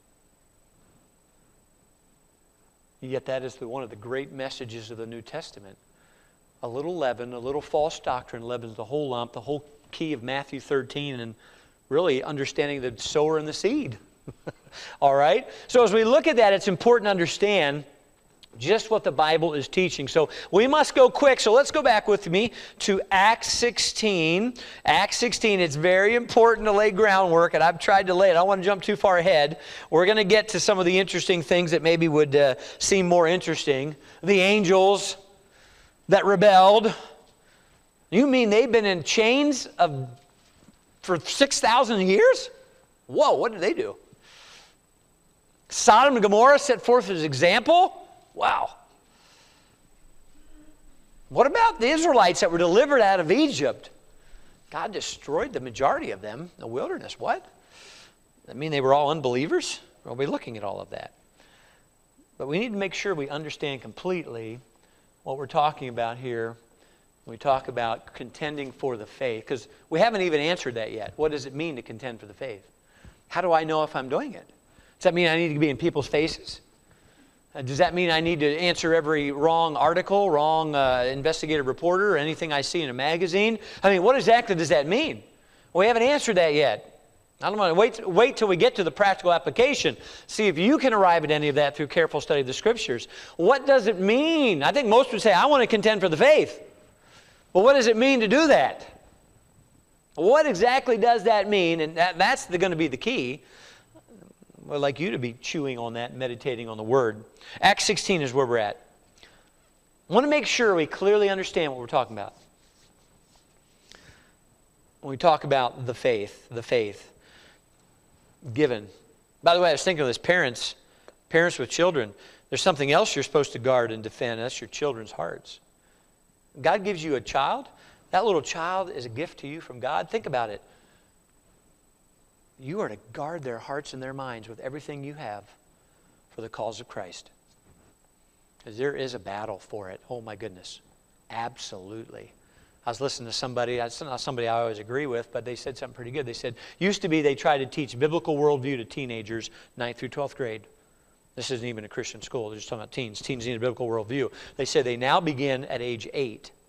Yet that is the, one of the great messages of the New Testament. A little leaven, a little false doctrine leavens the whole lump, the whole key of Matthew thirteen, and really understanding the sower and the seed. All right? So as we look at that, it's important to understand just what the Bible is teaching. So we must go quick. So let's go back with me to Acts sixteen. Acts sixteen, it's very important to lay groundwork, and I've tried to lay it. I don't want to jump too far ahead. We're going to get to some of the interesting things that maybe would uh, seem more interesting. The angels that rebelled. You mean they've been in chains of for six thousand years? Whoa, what did they do? Sodom and Gomorrah set forth as example? Wow. What about the Israelites that were delivered out of Egypt? God destroyed the majority of them in the wilderness. What? Does that mean they were all unbelievers? We'll be looking at all of that. But we need to make sure we understand completely what we're talking about here when we talk about contending for the faith, because we haven't even answered that yet. What does it mean to contend for the faith? How do I know if I'm doing it? Does that mean I need to be in people's faces? Uh, does that mean I need to answer every wrong article, wrong uh, investigative reporter, or anything I see in a magazine? I mean, what exactly does that mean? Well, we haven't answered that yet. I don't want to wait, wait till we get to the practical application. See if you can arrive at any of that through careful study of the Scriptures. What does it mean? I think most would say, I want to contend for the faith. Well, what does it mean to do that? What exactly does that mean? And that, that's going to be the key. I'd like you to be chewing on that, meditating on the Word. Acts sixteen is where we're at. I want to make sure we clearly understand what we're talking about. When we talk about the faith, the faith given. By the way, I was thinking of this, parents, parents with children, there's something else you're supposed to guard and defend, and that's your children's hearts. God gives you a child. That little child is a gift to you from God. Think about it. You are to guard their hearts and their minds with everything you have for the cause of Christ. Because there is a battle for it. Oh my goodness. Absolutely. I was listening to somebody, it's not somebody I always agree with, but they said something pretty good. They said, used to be they tried to teach biblical worldview to teenagers, ninth through twelfth grade. This isn't even a Christian school. They're just talking about teens. Teens need a biblical worldview. They said they now begin at age eight.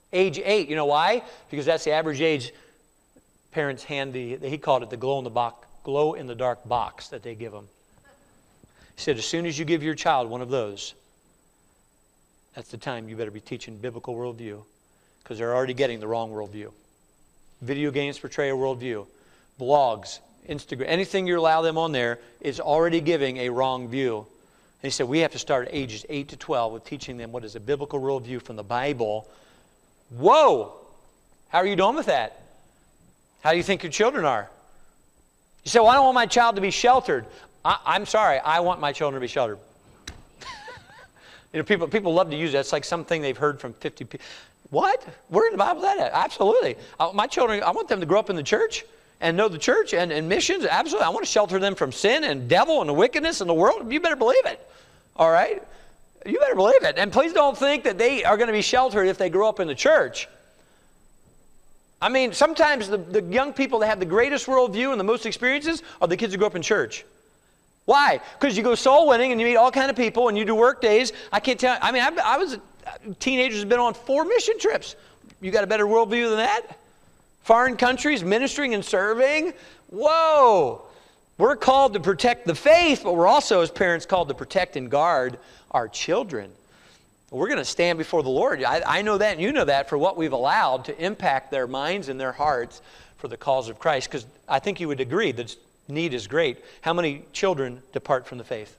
Age eight. You know why? Because that's the average age parents hand the, he called it the glow in the box, glow in the dark box that they give them. He said, as soon as you give your child one of those, that's the time you better be teaching biblical worldview, because they're already getting the wrong worldview. Video games portray a worldview. Blogs, Instagram, anything you allow them on there is already giving a wrong view. And he said, we have to start at ages eight to twelve with teaching them what is a biblical worldview from the Bible. Whoa! How are you doing with that? How do you think your children are? You say, well, I don't want my child to be sheltered. I, I'm sorry, I want my children to be sheltered. You know, people, people love to use that. It's like something they've heard from fifty people. What? Where in the Bible is that at? Absolutely. I, my children, I want them to grow up in the church and know the church and, and missions. Absolutely. I want to shelter them from sin and devil and the wickedness in the world. You better believe it. All right? You better believe it. And please don't think that they are going to be sheltered if they grow up in the church. I mean, sometimes the, the young people that have the greatest worldview and the most experiences are the kids who grew up in church. Why? Because you go soul winning and you meet all kind of people and you do work days. I can't tell. I mean, I, I was teenagers have been on four mission trips. You got a better worldview than that? Foreign countries, ministering and serving. Whoa! We're called to protect the faith, but we're also, as parents, called to protect and guard our children. We're going to stand before the Lord. I, I know that and you know that for what we've allowed to impact their minds and their hearts for the cause of Christ. Because I think you would agree that need is great. How many children depart from the faith?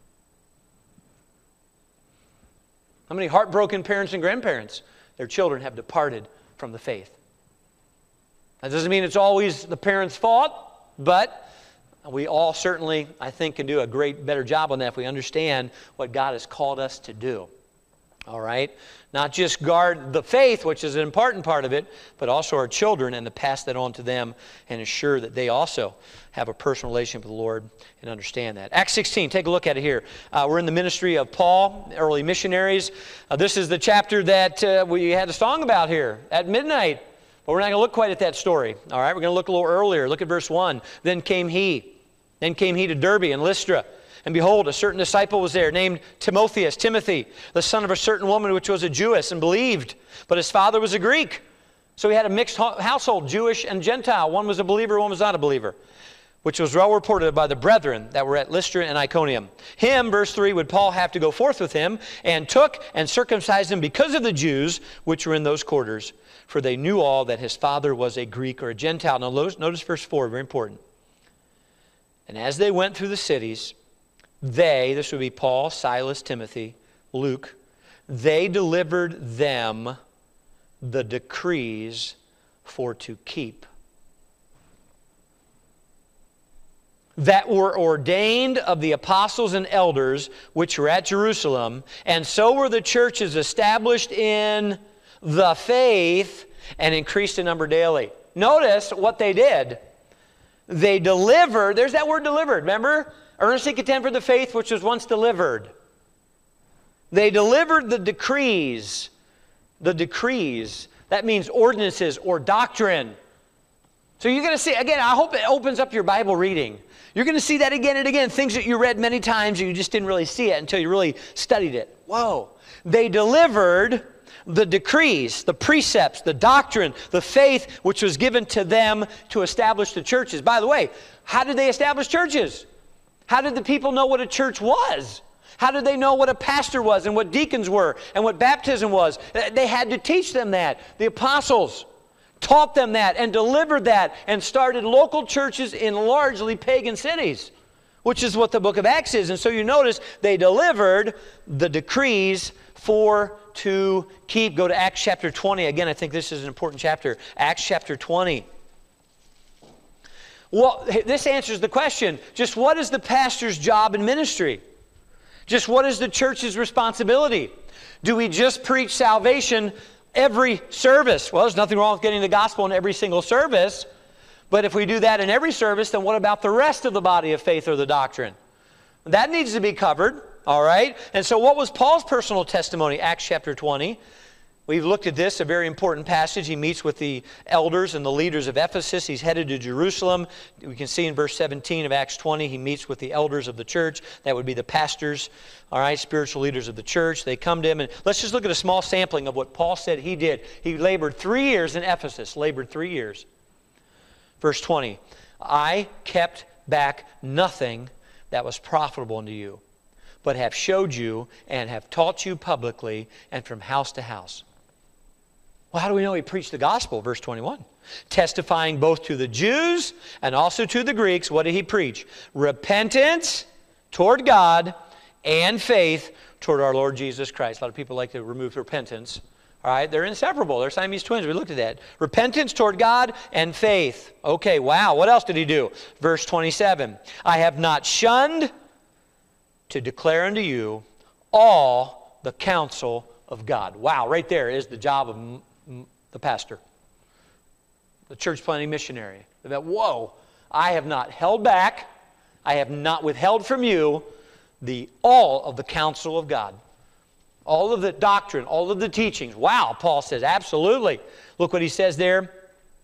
How many heartbroken parents and grandparents? Their children have departed from the faith. That doesn't mean it's always the parents' fault, but we all certainly, I think, can do a great, better job on that if we understand what God has called us to do. All right? Not just guard the faith, which is an important part of it, but also our children and to pass that on to them and ensure that they also have a personal relationship with the Lord and understand that. Acts sixteen, take a look at it here. Uh, we're in the ministry of Paul, early missionaries. Uh, this is the chapter that uh, we had a song about here at midnight. But we're not going to look quite at that story. All right? We're going to look a little earlier. Look at verse one. Then came he. Then came he to Derbe and Lystra. And behold, a certain disciple was there, named Timotheus, Timothy, the son of a certain woman which was a Jewess, and believed. But his father was a Greek. So he had a mixed household, Jewish and Gentile. One was a believer, one was not a believer, which was well reported by the brethren that were at Lystra and Iconium. Him, verse three, would Paul have to go forth with him, and took and circumcised him because of the Jews which were in those quarters, for they knew all that his father was a Greek or a Gentile. Now notice verse four, very important. And as they went through the cities, they, this would be Paul, Silas, Timothy, Luke, they delivered them the decrees for to keep, that were ordained of the apostles and elders which were at Jerusalem, and so were the churches established in the faith and increased in number daily. Notice what they did. They delivered, there's that word delivered, remember? Earnestly contend for the faith which was once delivered. They delivered the decrees. The decrees. That means ordinances or doctrine. So you're going to see, again, I hope it opens up your Bible reading. You're going to see that again and again. Things that you read many times and you just didn't really see it until you really studied it. Whoa. They delivered the decrees, the precepts, the doctrine, the faith which was given to them to establish the churches. By the way, how did they establish churches? How did the people know what a church was? How did they know what a pastor was and what deacons were and what baptism was? They had to teach them that. The apostles taught them that and delivered that and started local churches in largely pagan cities, which is what the book of Acts is. And so you notice they delivered the decrees for to keep. Go to Acts chapter twenty. Again, I think this is an important chapter. Acts chapter twenty. Well, this answers the question, just what is the pastor's job in ministry? Just what is the church's responsibility? Do we just preach salvation every service? Well, there's nothing wrong with getting the gospel in every single service. But if we do that in every service, then what about the rest of the body of faith or the doctrine? That needs to be covered, all right? And so what was Paul's personal testimony? Acts chapter twenty. We've looked at this, a very important passage. He meets with the elders and the leaders of Ephesus. He's headed to Jerusalem. We can see in verse seventeen of Acts twenty, he meets with the elders of the church. That would be the pastors, all right, spiritual leaders of the church. They come to him, and let's just look at a small sampling of what Paul said he did. He labored three years in Ephesus, labored three years. Verse twenty, I kept back nothing that was profitable unto you, but have showed you and have taught you publicly and from house to house. Well, how do we know he preached the gospel? Verse twenty-one. Testifying both to the Jews and also to the Greeks. What did he preach? Repentance toward God and faith toward our Lord Jesus Christ. A lot of people like to remove repentance. All right, they're inseparable. They're Siamese twins. We looked at that. Repentance toward God and faith. Okay, wow. What else did he do? Verse twenty-seven. I have not shunned to declare unto you all the counsel of God. Wow, right there is the job of the pastor, the church planting missionary. That, whoa, I have not held back, I have not withheld from you the all of the counsel of God. All of the doctrine, all of the teachings. Wow, Paul says, absolutely. Look what he says there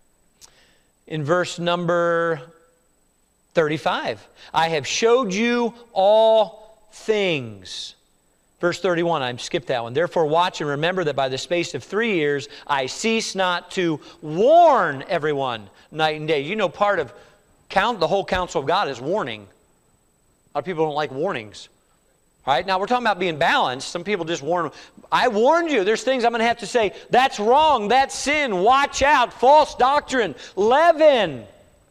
in verse number thirty-five. I have showed you all things. Verse thirty-one, I skipped that one. Therefore watch and remember that by the space of three years I cease not to warn everyone night and day. You know, part of count, the whole counsel of God is warning. A lot of people don't like warnings. All right, now we're talking about being balanced. Some people just warn. I warned you. There's things I'm going to have to say. That's wrong. That's sin. Watch out. False doctrine. Leaven.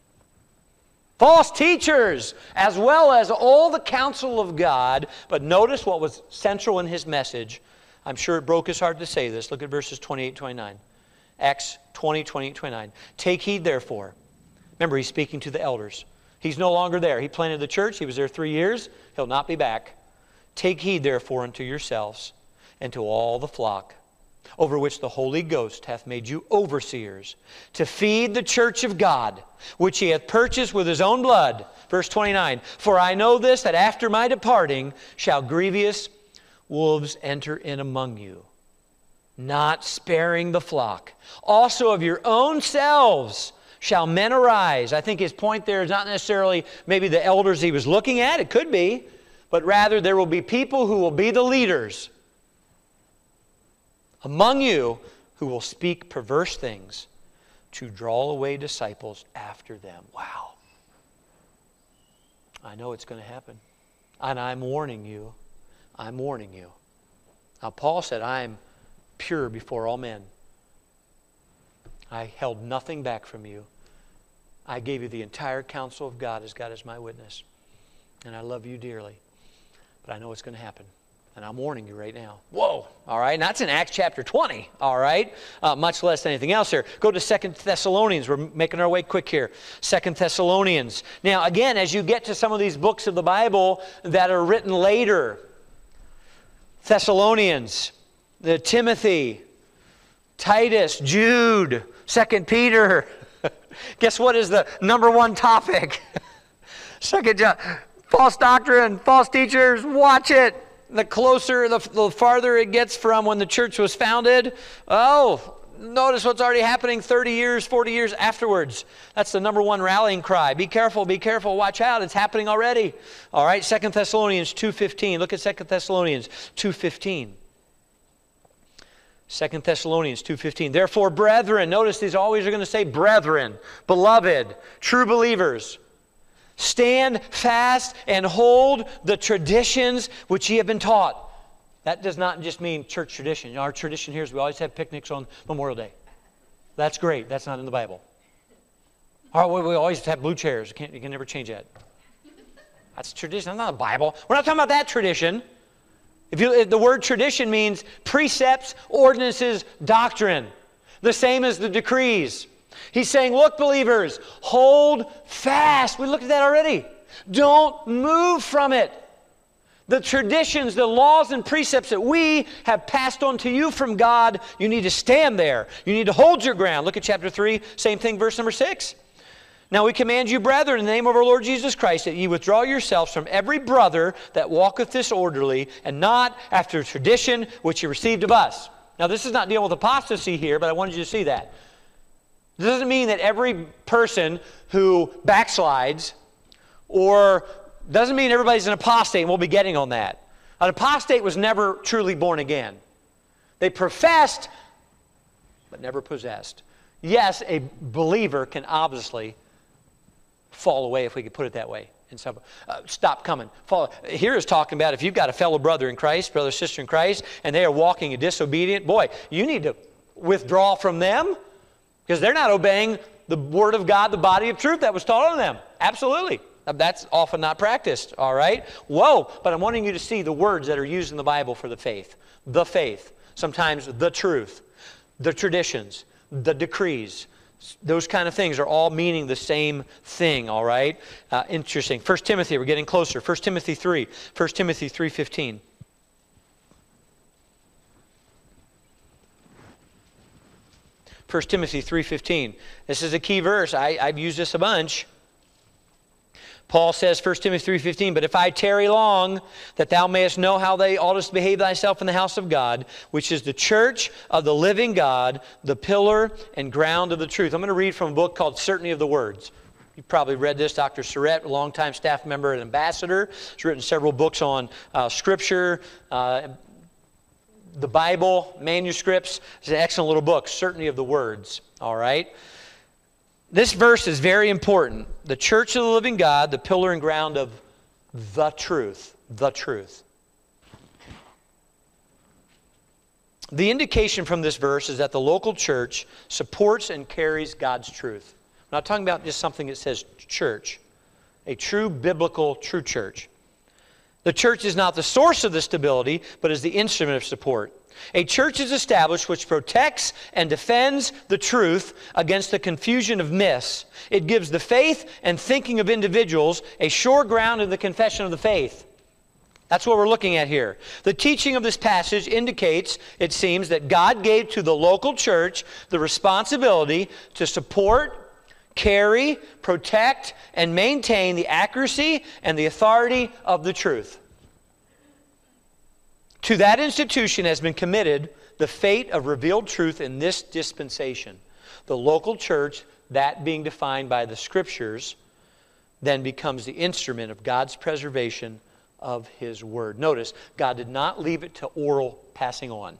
False teachers, as well as all the counsel of God. But notice what was central in his message. I'm sure it broke his heart to say this. Look at verses twenty-eight, twenty-nine. Acts twenty, twenty-eight, twenty-nine. Take heed, therefore. Remember, he's speaking to the elders. He's no longer there. He planted the church. He was there three years. He'll not be back. Take heed, therefore, unto yourselves and to all the flock, over which the Holy Ghost hath made you overseers, to feed the church of God, which he hath purchased with his own blood. Verse twenty-nine, for I know this, that after my departing shall grievous wolves enter in among you, not sparing the flock. Also of your own selves shall men arise. I think his point there is not necessarily maybe the elders he was looking at. It could be. But rather there will be people who will be the leaders among you who will speak perverse things to draw away disciples after them. Wow. I know it's going to happen. And I'm warning you. I'm warning you. Now Paul said, I am pure before all men. I held nothing back from you. I gave you the entire counsel of God as God is my witness. And I love you dearly. But I know it's going to happen. And I'm warning you right now. Whoa. All right. And that's in Acts chapter twenty. All right. Uh, much less anything else here. Go to Second Thessalonians. We're making our way quick here. Second Thessalonians. Now, again, as you get to some of these books of the Bible that are written later, Thessalonians, the Timothy, Titus, Jude, Second Peter. Guess what is the number one topic? Second John. False doctrine, false teachers, watch it. The closer, the, the farther it gets from when the church was founded. Oh, notice what's already happening thirty years, forty years afterwards. That's the number one rallying cry. Be careful, be careful, watch out. It's happening already. All right, Second Thessalonians two fifteen. Look at Second Thessalonians two fifteen. Second Thessalonians two fifteen. Therefore, brethren, notice these always are going to say brethren, beloved, true believers. Stand fast and hold the traditions which ye have been taught. That does not just mean church tradition. Our tradition here is we always have picnics on Memorial Day. That's great. That's not in the Bible. Or we always have blue chairs. You, can't, you can never change that. That's tradition. That's not the Bible. We're not talking about that tradition. If, you, if the word tradition means precepts, ordinances, doctrine. The same as the decrees. He's saying, look, believers, hold fast. We looked at that already. Don't move from it. The traditions, the laws and precepts that we have passed on to you from God, you need to stand there. You need to hold your ground. Look at chapter three, same thing, verse number six. Now we command you, brethren, in the name of our Lord Jesus Christ, that ye withdraw yourselves from every brother that walketh disorderly, and not after tradition which ye received of us. Now, this is not dealing with apostasy here, but I wanted you to see that. This doesn't mean that every person who backslides, or doesn't mean everybody's an apostate, and we'll be getting on that. An apostate was never truly born again. They professed, but never possessed. Yes, a believer can obviously fall away, if we could put it that way. And so, uh, stop coming. Fall. Here is talking about if you've got a fellow brother in Christ, brother, sister in Christ, and they are walking a disobedient, boy, you need to withdraw from them because they're not obeying the Word of God, the body of truth that was taught on them. Absolutely. That's often not practiced, all right? Whoa, but I'm wanting you to see the words that are used in the Bible for the faith. The faith. Sometimes the truth. The traditions. The decrees. Those kind of things are all meaning the same thing, all right? Uh, interesting. First Timothy, we're getting closer. First Timothy three. First Timothy three fifteen. First Timothy three fifteen. This is a key verse. I, I've used this a bunch. Paul says, First Timothy three fifteen, but if I tarry long, that thou mayest know how thou oughtest to behave thyself in the house of God, which is the church of the living God, the pillar and ground of the truth. I'm going to read from a book called Certainty of the Words. You've probably read this. Doctor Surratt, a longtime staff member and ambassador, has written several books on uh, Scripture, uh, the Bible, manuscripts. It's an excellent little book, Certainty of the Words. All right? This verse is very important. The church of the living God, the pillar and ground of the truth. The truth. The indication from this verse is that the local church supports and carries God's truth. I'm not talking about just something that says church. A true biblical, true church. The church is not the source of the stability, but is the instrument of support. A church is established which protects and defends the truth against the confusion of myths. It gives the faith and thinking of individuals a sure ground in the confession of the faith. That's what we're looking at here. The teaching of this passage indicates, it seems, that God gave to the local church the responsibility to support, carry, protect, and maintain the accuracy and the authority of the truth. To that institution has been committed the fate of revealed truth in this dispensation. The local church, that being defined by the Scriptures, then becomes the instrument of God's preservation of His Word. Notice, God did not leave it to oral passing on.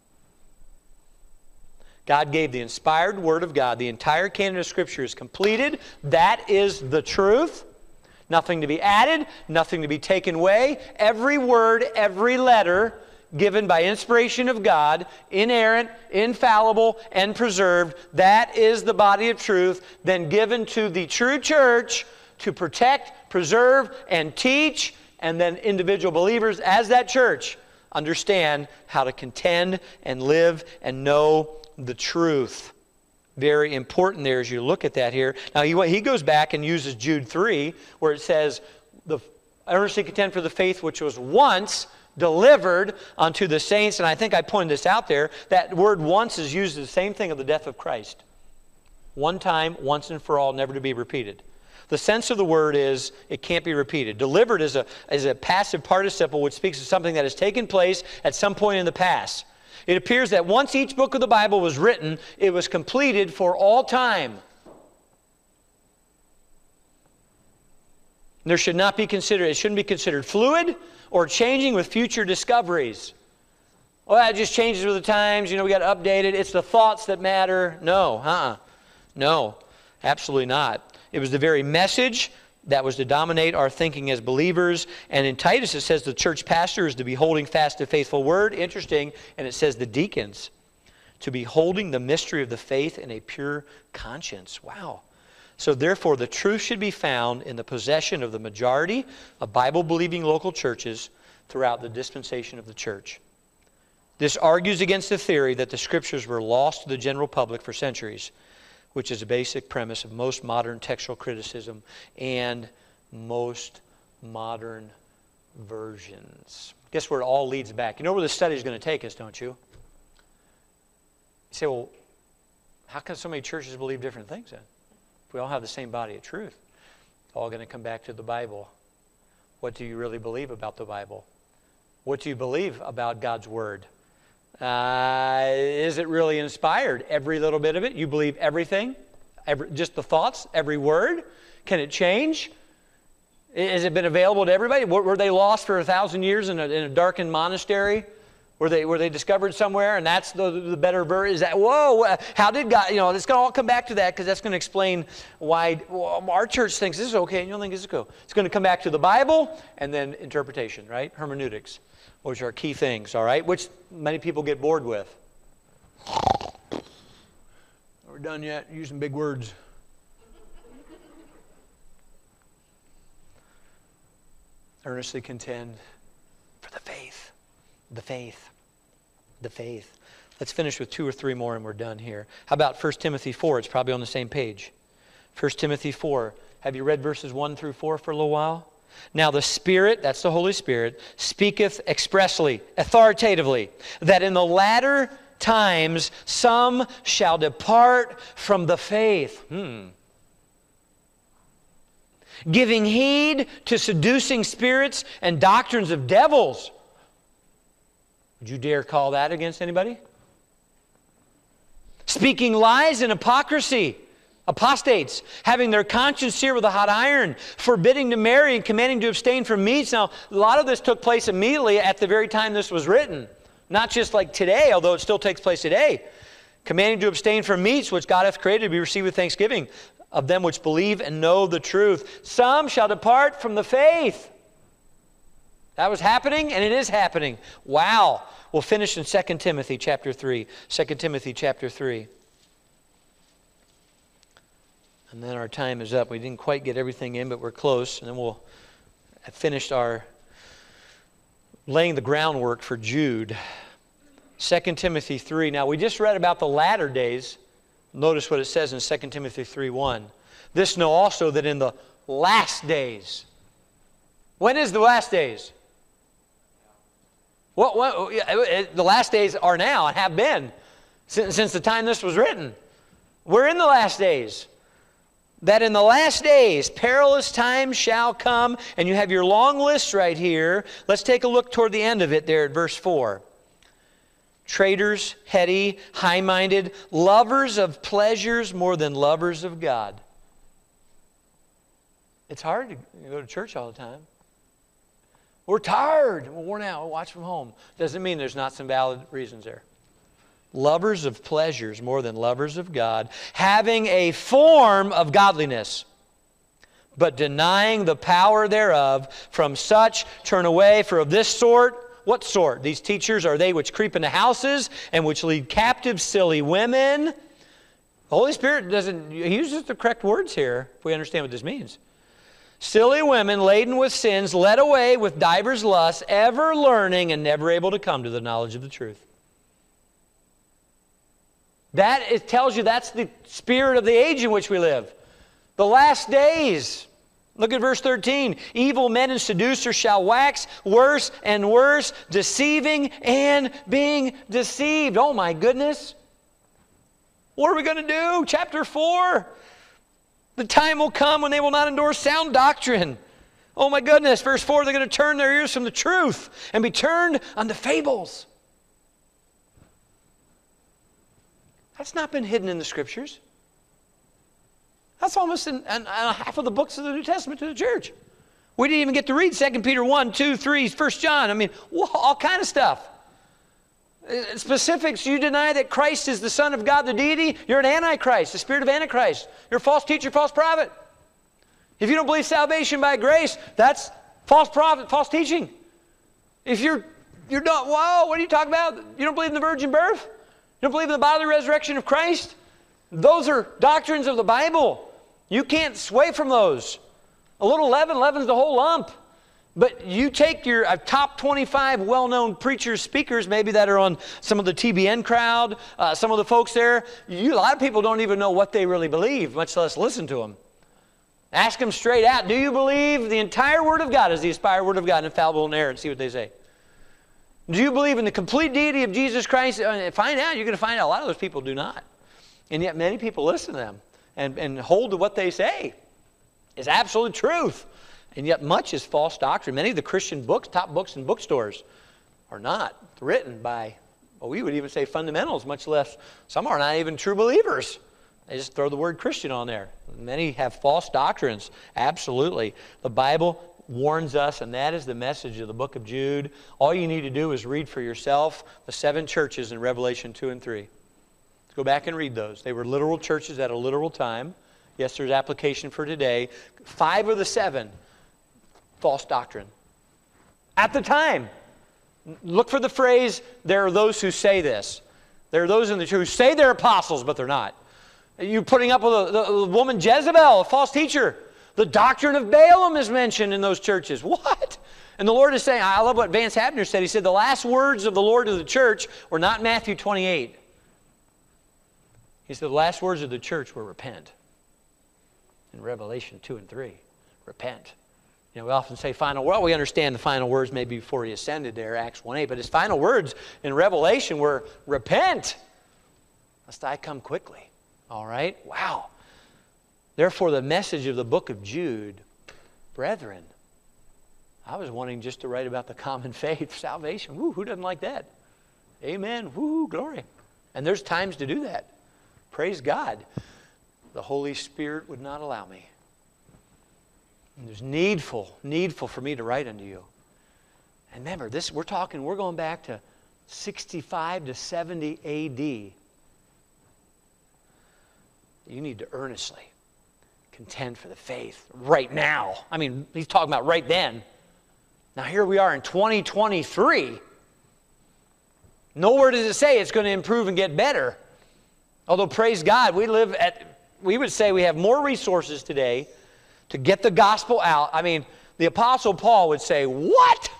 God gave the inspired Word of God. The entire canon of Scripture is completed. That is the truth. Nothing to be added, nothing to be taken away. Every word, every letter given by inspiration of God, inerrant, infallible, and preserved. That is the body of truth, then given to the true church to protect, preserve, and teach, and then individual believers as that church understand how to contend and live and know the truth. Very important there as you look at that here. Now, he, he goes back and uses Jude three, where it says, "The earnestly contend for the faith which was once delivered unto the saints." And I think I pointed this out there. That word once is used as the same thing of the death of Christ. One time, once and for all, never to be repeated. The sense of the word is it can't be repeated. Delivered is a, is a passive participle which speaks of something that has taken place at some point in the past. It appears that once each book of the Bible was written, it was completed for all time. There should not be considered, it shouldn't be considered fluid or changing with future discoveries. Well, that just changes with the times, you know, we got to update it. It's the thoughts that matter. No, uh-uh. No, absolutely not. It was the very message that was to dominate our thinking as believers. And in Titus it says the church pastor is to be holding fast the faithful word. Interesting. And it says the deacons to be holding the mystery of the faith in a pure conscience. Wow. So therefore the truth should be found in the possession of the majority of Bible-believing local churches throughout the dispensation of the church. This argues against the theory that the Scriptures were lost to the general public for centuries, which is a basic premise of most modern textual criticism and most modern versions. Guess where it all leads back? You know where the study is going to take us, don't you? You say, well, how can so many churches believe different things then? If we all have the same body of truth, it's all going to come back to the Bible. What do you really believe about the Bible? What do you believe about God's Word? Uh, is it really inspired? Every little bit of it? You believe everything? Every, just the thoughts? Every word? Can it change? Has it been available to everybody? Were they lost for a thousand years in a, in a darkened monastery? Were they were they discovered somewhere, and that's the, the better version? Is that, whoa, how did God, you know, it's going to all come back to that, because that's going to explain why well, our church thinks this is okay and you don't think this is cool. It's going to come back to the Bible and then interpretation, right? Hermeneutics, which are key things, all right? Which many people get bored with. Are we done yet? Using big words. Earnestly contend for the faith. The faith. The faith. Let's finish with two or three more and we're done here. How about First Timothy four? It's probably on the same page. First Timothy four. Have you read verses one through four for a little while? Now the Spirit, that's the Holy Spirit, speaketh expressly, authoritatively, that in the latter times some shall depart from the faith. Hmm. Giving heed to seducing spirits and doctrines of devils. Would you dare call that against anybody? Speaking lies and hypocrisy. Apostates, having their conscience seared with a hot iron, forbidding to marry and commanding to abstain from meats. Now, a lot of this took place immediately at the very time this was written. Not just like today, although it still takes place today. Commanding to abstain from meats, which God hath created to be received with thanksgiving, of them which believe and know the truth. Some shall depart from the faith. That was happening, and it is happening. Wow. We'll finish in Second Timothy chapter three. Second Timothy chapter three. And then our time is up. We didn't quite get everything in, but we're close. And then we'll have finished our laying the groundwork for Jude. Second Timothy three. Now, we just read about the latter days. Notice what it says in Second Timothy three one. This know also that in the last days. When is the last days? What, what, the last days are now and have been since, since the time this was written. We're in the last days. That in the last days perilous times shall come. And you have your long list right here. Let's take a look toward the end of it there at verse four. Traitors, heady, high-minded, lovers of pleasures more than lovers of God. It's hard to go to church all the time. We're tired. We're worn out. We'll watch from home. Doesn't mean there's not some valid reasons there. Lovers of pleasures more than lovers of God, having a form of godliness, but denying the power thereof. From such turn away. For of this sort, what sort? These teachers are they which creep into houses and which lead captive silly women. The Holy Spirit doesn't, he uses the correct words here, if we understand what this means. Silly women laden with sins, led away with divers lusts, ever learning and never able to come to the knowledge of the truth. That it tells you that's the spirit of the age in which we live. The last days. Look at verse thirteen. Evil men and seducers shall wax worse and worse, deceiving and being deceived. Oh my goodness. What are we going to do? Chapter four. The time will come when they will not endure sound doctrine. Oh my goodness. Verse four, they're going to turn their ears from the truth and be turned unto fables. That's not been hidden in the Scriptures. That's almost in, in, in half of the books of the New Testament to the church. We didn't even get to read Second Peter one, two, three, First John. I mean, all kind of stuff. Specifics, you deny that Christ is the Son of God, the deity, you're an antichrist, the spirit of antichrist. You're a false teacher, false prophet. If you don't believe salvation by grace, that's false prophet, false teaching. If you're, you're not, whoa, what are you talking about? You don't believe in the virgin birth? You don't believe in the bodily resurrection of Christ? Those are doctrines of the Bible. You can't sway from those. A little leaven leavens the whole lump. But you take your uh, top twenty-five well-known preachers, speakers, maybe that are on some of the T B N crowd, uh, some of the folks there. You, a lot of people don't even know what they really believe, much less listen to them. Ask them straight out, do you believe the entire Word of God is the inspired Word of God, infallible and inerrant? See what they say. Do you believe in the complete deity of Jesus Christ? Uh, find out. You're going to find out a lot of those people do not. And yet many people listen to them and, and hold to what they say. It's absolute truth. And yet much is false doctrine. Many of the Christian books, top books in bookstores, are not written by Well, we would even say fundamentals, much less, some are not even true believers. They just throw the word Christian on there. Many have false doctrines. Absolutely. The Bible warns us, and that is the message of the book of Jude. All you need to do is read for yourself the seven churches in Revelation two and three. Go back and read those. They were literal churches at a literal time. Yes, there's application for today. Five of the seven, false doctrine. At the time. Look for the phrase, there are those who say this. There are those in the church who say they're apostles, but they're not. You're putting up with a, the, the woman Jezebel, a false teacher. The doctrine of Balaam is mentioned in those churches. What? And the Lord is saying, I love what Vance Havner said. He said the last words of the Lord to the church were not in Matthew twenty-eight. He said the last words of the church were repent. In Revelation two and three, repent. You know, we often say final, well, we understand the final words maybe before he ascended there, Acts one eight, but his final words in Revelation were repent, lest I come quickly. All right? Wow. Therefore, the message of the book of Jude, brethren, I was wanting just to write about the common faith, salvation. Woo, who doesn't like that? Amen. Woo, glory. And there's times to do that. Praise God. The Holy Spirit would not allow me. And there's needful, needful for me to write unto you. And remember, this we're talking, we're going back to sixty-five to seventy A D. You need to earnestly contend for the faith right now. I mean, he's talking about right then. Now here we are in twenty twenty-three. Nowhere does it say it's going to improve and get better. Although, praise God, we live at, we would say we have more resources today to get the gospel out. I mean, the Apostle Paul would say, what?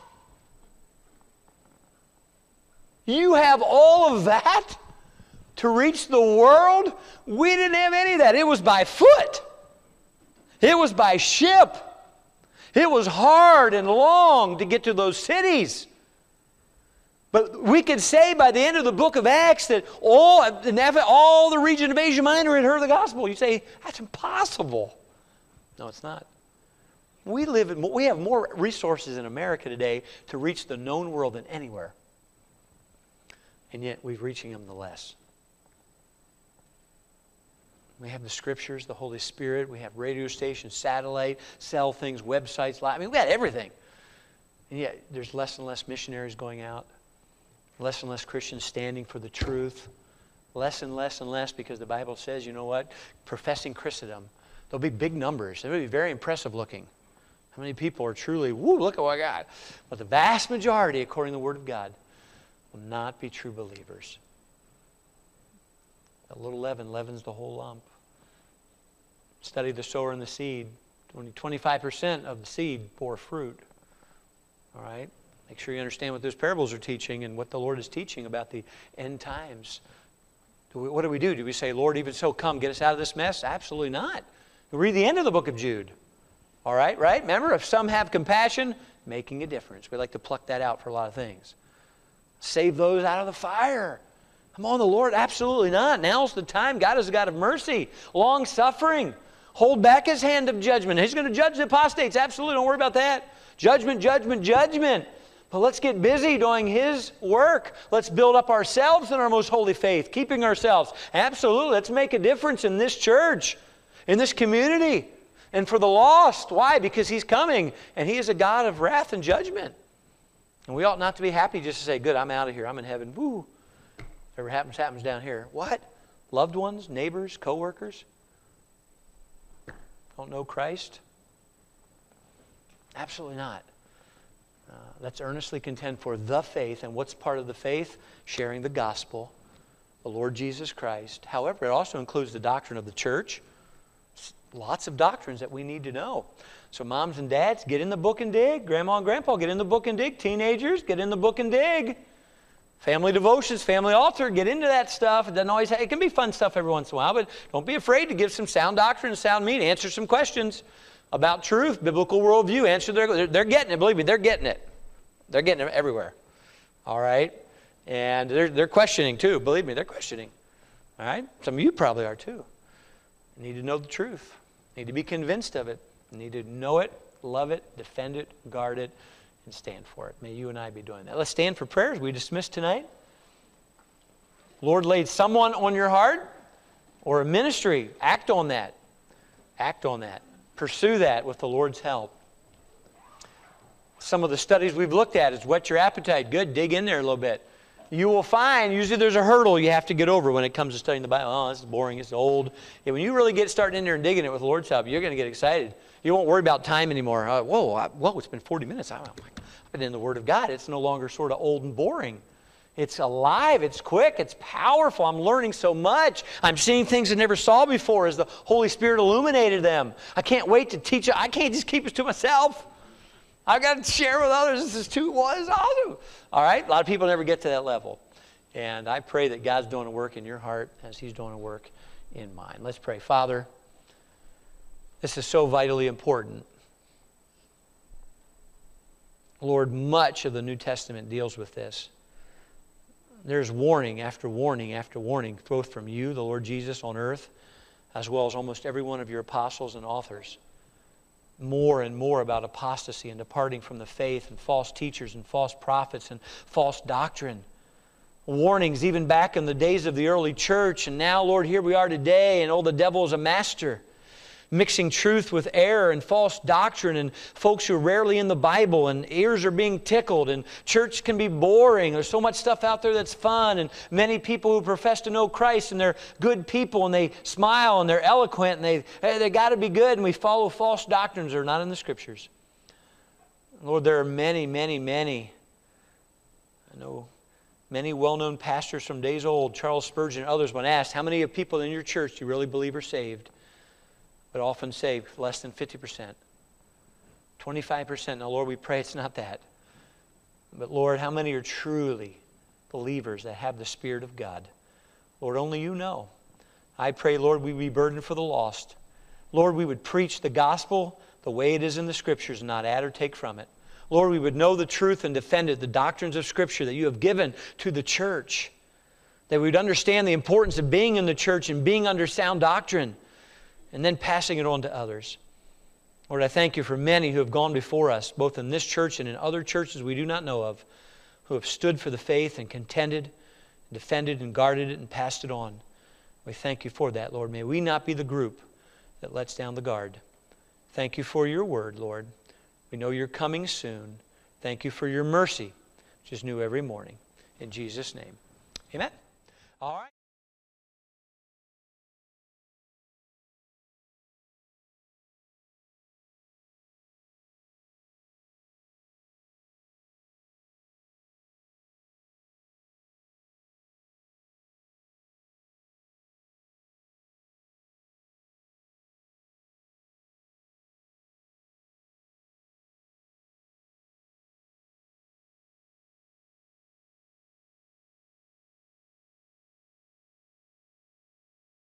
You have all of that to reach the world? We didn't have any of that. It was by foot. It was by ship. It was hard and long to get to those cities. But we could say by the end of the book of Acts that all, all the region of Asia Minor had heard the gospel. You say, that's impossible. No, it's not. We live in, we have more resources in America today to reach the known world than anywhere. And yet we're reaching them the less. We have the Scriptures, the Holy Spirit. We have radio stations, satellite, cell things, websites. I mean, we got everything. And yet there's less and less missionaries going out. Less and less Christians standing for the truth. Less and less and less because the Bible says, you know what? Professing Christendom. There'll be big numbers. They'll be very impressive looking. How many people are truly, woo, look at what I got. But the vast majority, according to the Word of God, will not be true believers. A little leaven leavens the whole lump. Study the sower and the seed. Only twenty-five percent of the seed bore fruit. All right? Make sure you understand what those parables are teaching and what the Lord is teaching about the end times. Do we, what do we do? Do we say, Lord, even so, come, get us out of this mess? Absolutely not. We read the end of the book of Jude. All right, right? Remember, if some have compassion, making a difference. We like to pluck that out for a lot of things. Save those out of the fire. Come on, the Lord, absolutely not. Now's the time. God is a God of mercy, long-suffering. Hold back His hand of judgment. He's going to judge the apostates. Absolutely, don't worry about that. Judgment, judgment, judgment. But let's get busy doing His work. Let's build up ourselves in our most holy faith, keeping ourselves. Absolutely, let's make a difference in this church, in this community, and for the lost. Why? Because He's coming, and He is a God of wrath and judgment. And we ought not to be happy just to say, good, I'm out of here. I'm in heaven. Woo. Whatever happens, happens down here. What? Loved ones, neighbors, co-workers don't know Christ? Absolutely not. Uh, let's earnestly contend for the faith. And what's part of the faith? Sharing the gospel, the Lord Jesus Christ. However, it also includes the doctrine of the church. Lots of doctrines that we need to know. So moms and dads, get in the book and dig. Grandma and grandpa, get in the book and dig. Teenagers, get in the book and dig. Family devotions, family altar, get into that stuff. It doesn't always, it can be fun stuff every once in a while, but don't be afraid to give some sound doctrine and sound meat. Answer some questions about truth, biblical worldview. Answer their, they're, they're getting it. Believe me, they're getting it. They're getting it everywhere. All right? And they're, they're questioning too. Believe me, they're questioning. All right? Some of you probably are too. You need to know the truth. You need to be convinced of it. You need to know it, love it, defend it, guard it, and stand for it. May you and I be doing that. Let's stand for prayers. We dismiss tonight. Lord laid someone on your heart or a ministry, act on that. Act on that. Pursue that with the Lord's help. Some of the studies we've looked at is whet your appetite. Good, dig in there a little bit. You will find usually there's a hurdle you have to get over when it comes to studying the Bible. Oh, this is boring, it's old. Yeah, when you really get started in there and digging it with the Lord's help, you're going to get excited. You won't worry about time anymore. Uh, whoa, I, whoa, it's been forty minutes. I, I've been in the Word of God. It's no longer sort of old and boring. It's alive, it's quick, it's powerful. I'm learning so much. I'm seeing things I never saw before as the Holy Spirit illuminated them. I can't wait to teach it. I can't just keep it to myself. I've got to share with others. This is too, what is awesome. All right? A lot of people never get to that level. And I pray that God's doing a work in your heart as He's doing a work in mine. Let's pray. Father, this is so vitally important. Lord, much of the New Testament deals with this. There's warning after warning after warning, both from you, the Lord Jesus, on earth, as well as almost every one of your apostles and authors. More and more about apostasy and departing from the faith and false teachers and false prophets and false doctrine. Warnings even back in the days of the early church, and now, Lord, here we are today, and oh, the devil is a master, mixing truth with error and false doctrine, and folks who are rarely in the Bible, and ears are being tickled, and church can be boring. There's so much stuff out there that's fun, and many people who profess to know Christ, and they're good people, and they smile, and they're eloquent, and they, hey, they got to be good, and we follow false doctrines that are not in the Scriptures. Lord, there are many, many, many, I know many well-known pastors from days old, Charles Spurgeon and others, when asked, how many of people in your church do you really believe are saved? But often say less than fifty percent, twenty-five percent. Now, Lord, we pray it's not that. But, Lord, how many are truly believers that have the Spirit of God? Lord, only you know. I pray, Lord, we be burdened for the lost. Lord, we would preach the gospel the way it is in the Scriptures and not add or take from it. Lord, we would know the truth and defend it, the doctrines of Scripture that you have given to the church. That we would understand the importance of being in the church and being under sound doctrine, and then passing it on to others. Lord, I thank you for many who have gone before us, both in this church and in other churches we do not know of, who have stood for the faith and contended, defended and guarded it and passed it on. We thank you for that, Lord. May we not be the group that lets down the guard. Thank you for your word, Lord. We know you're coming soon. Thank you for your mercy, which is new every morning. In Jesus' name, amen. All right.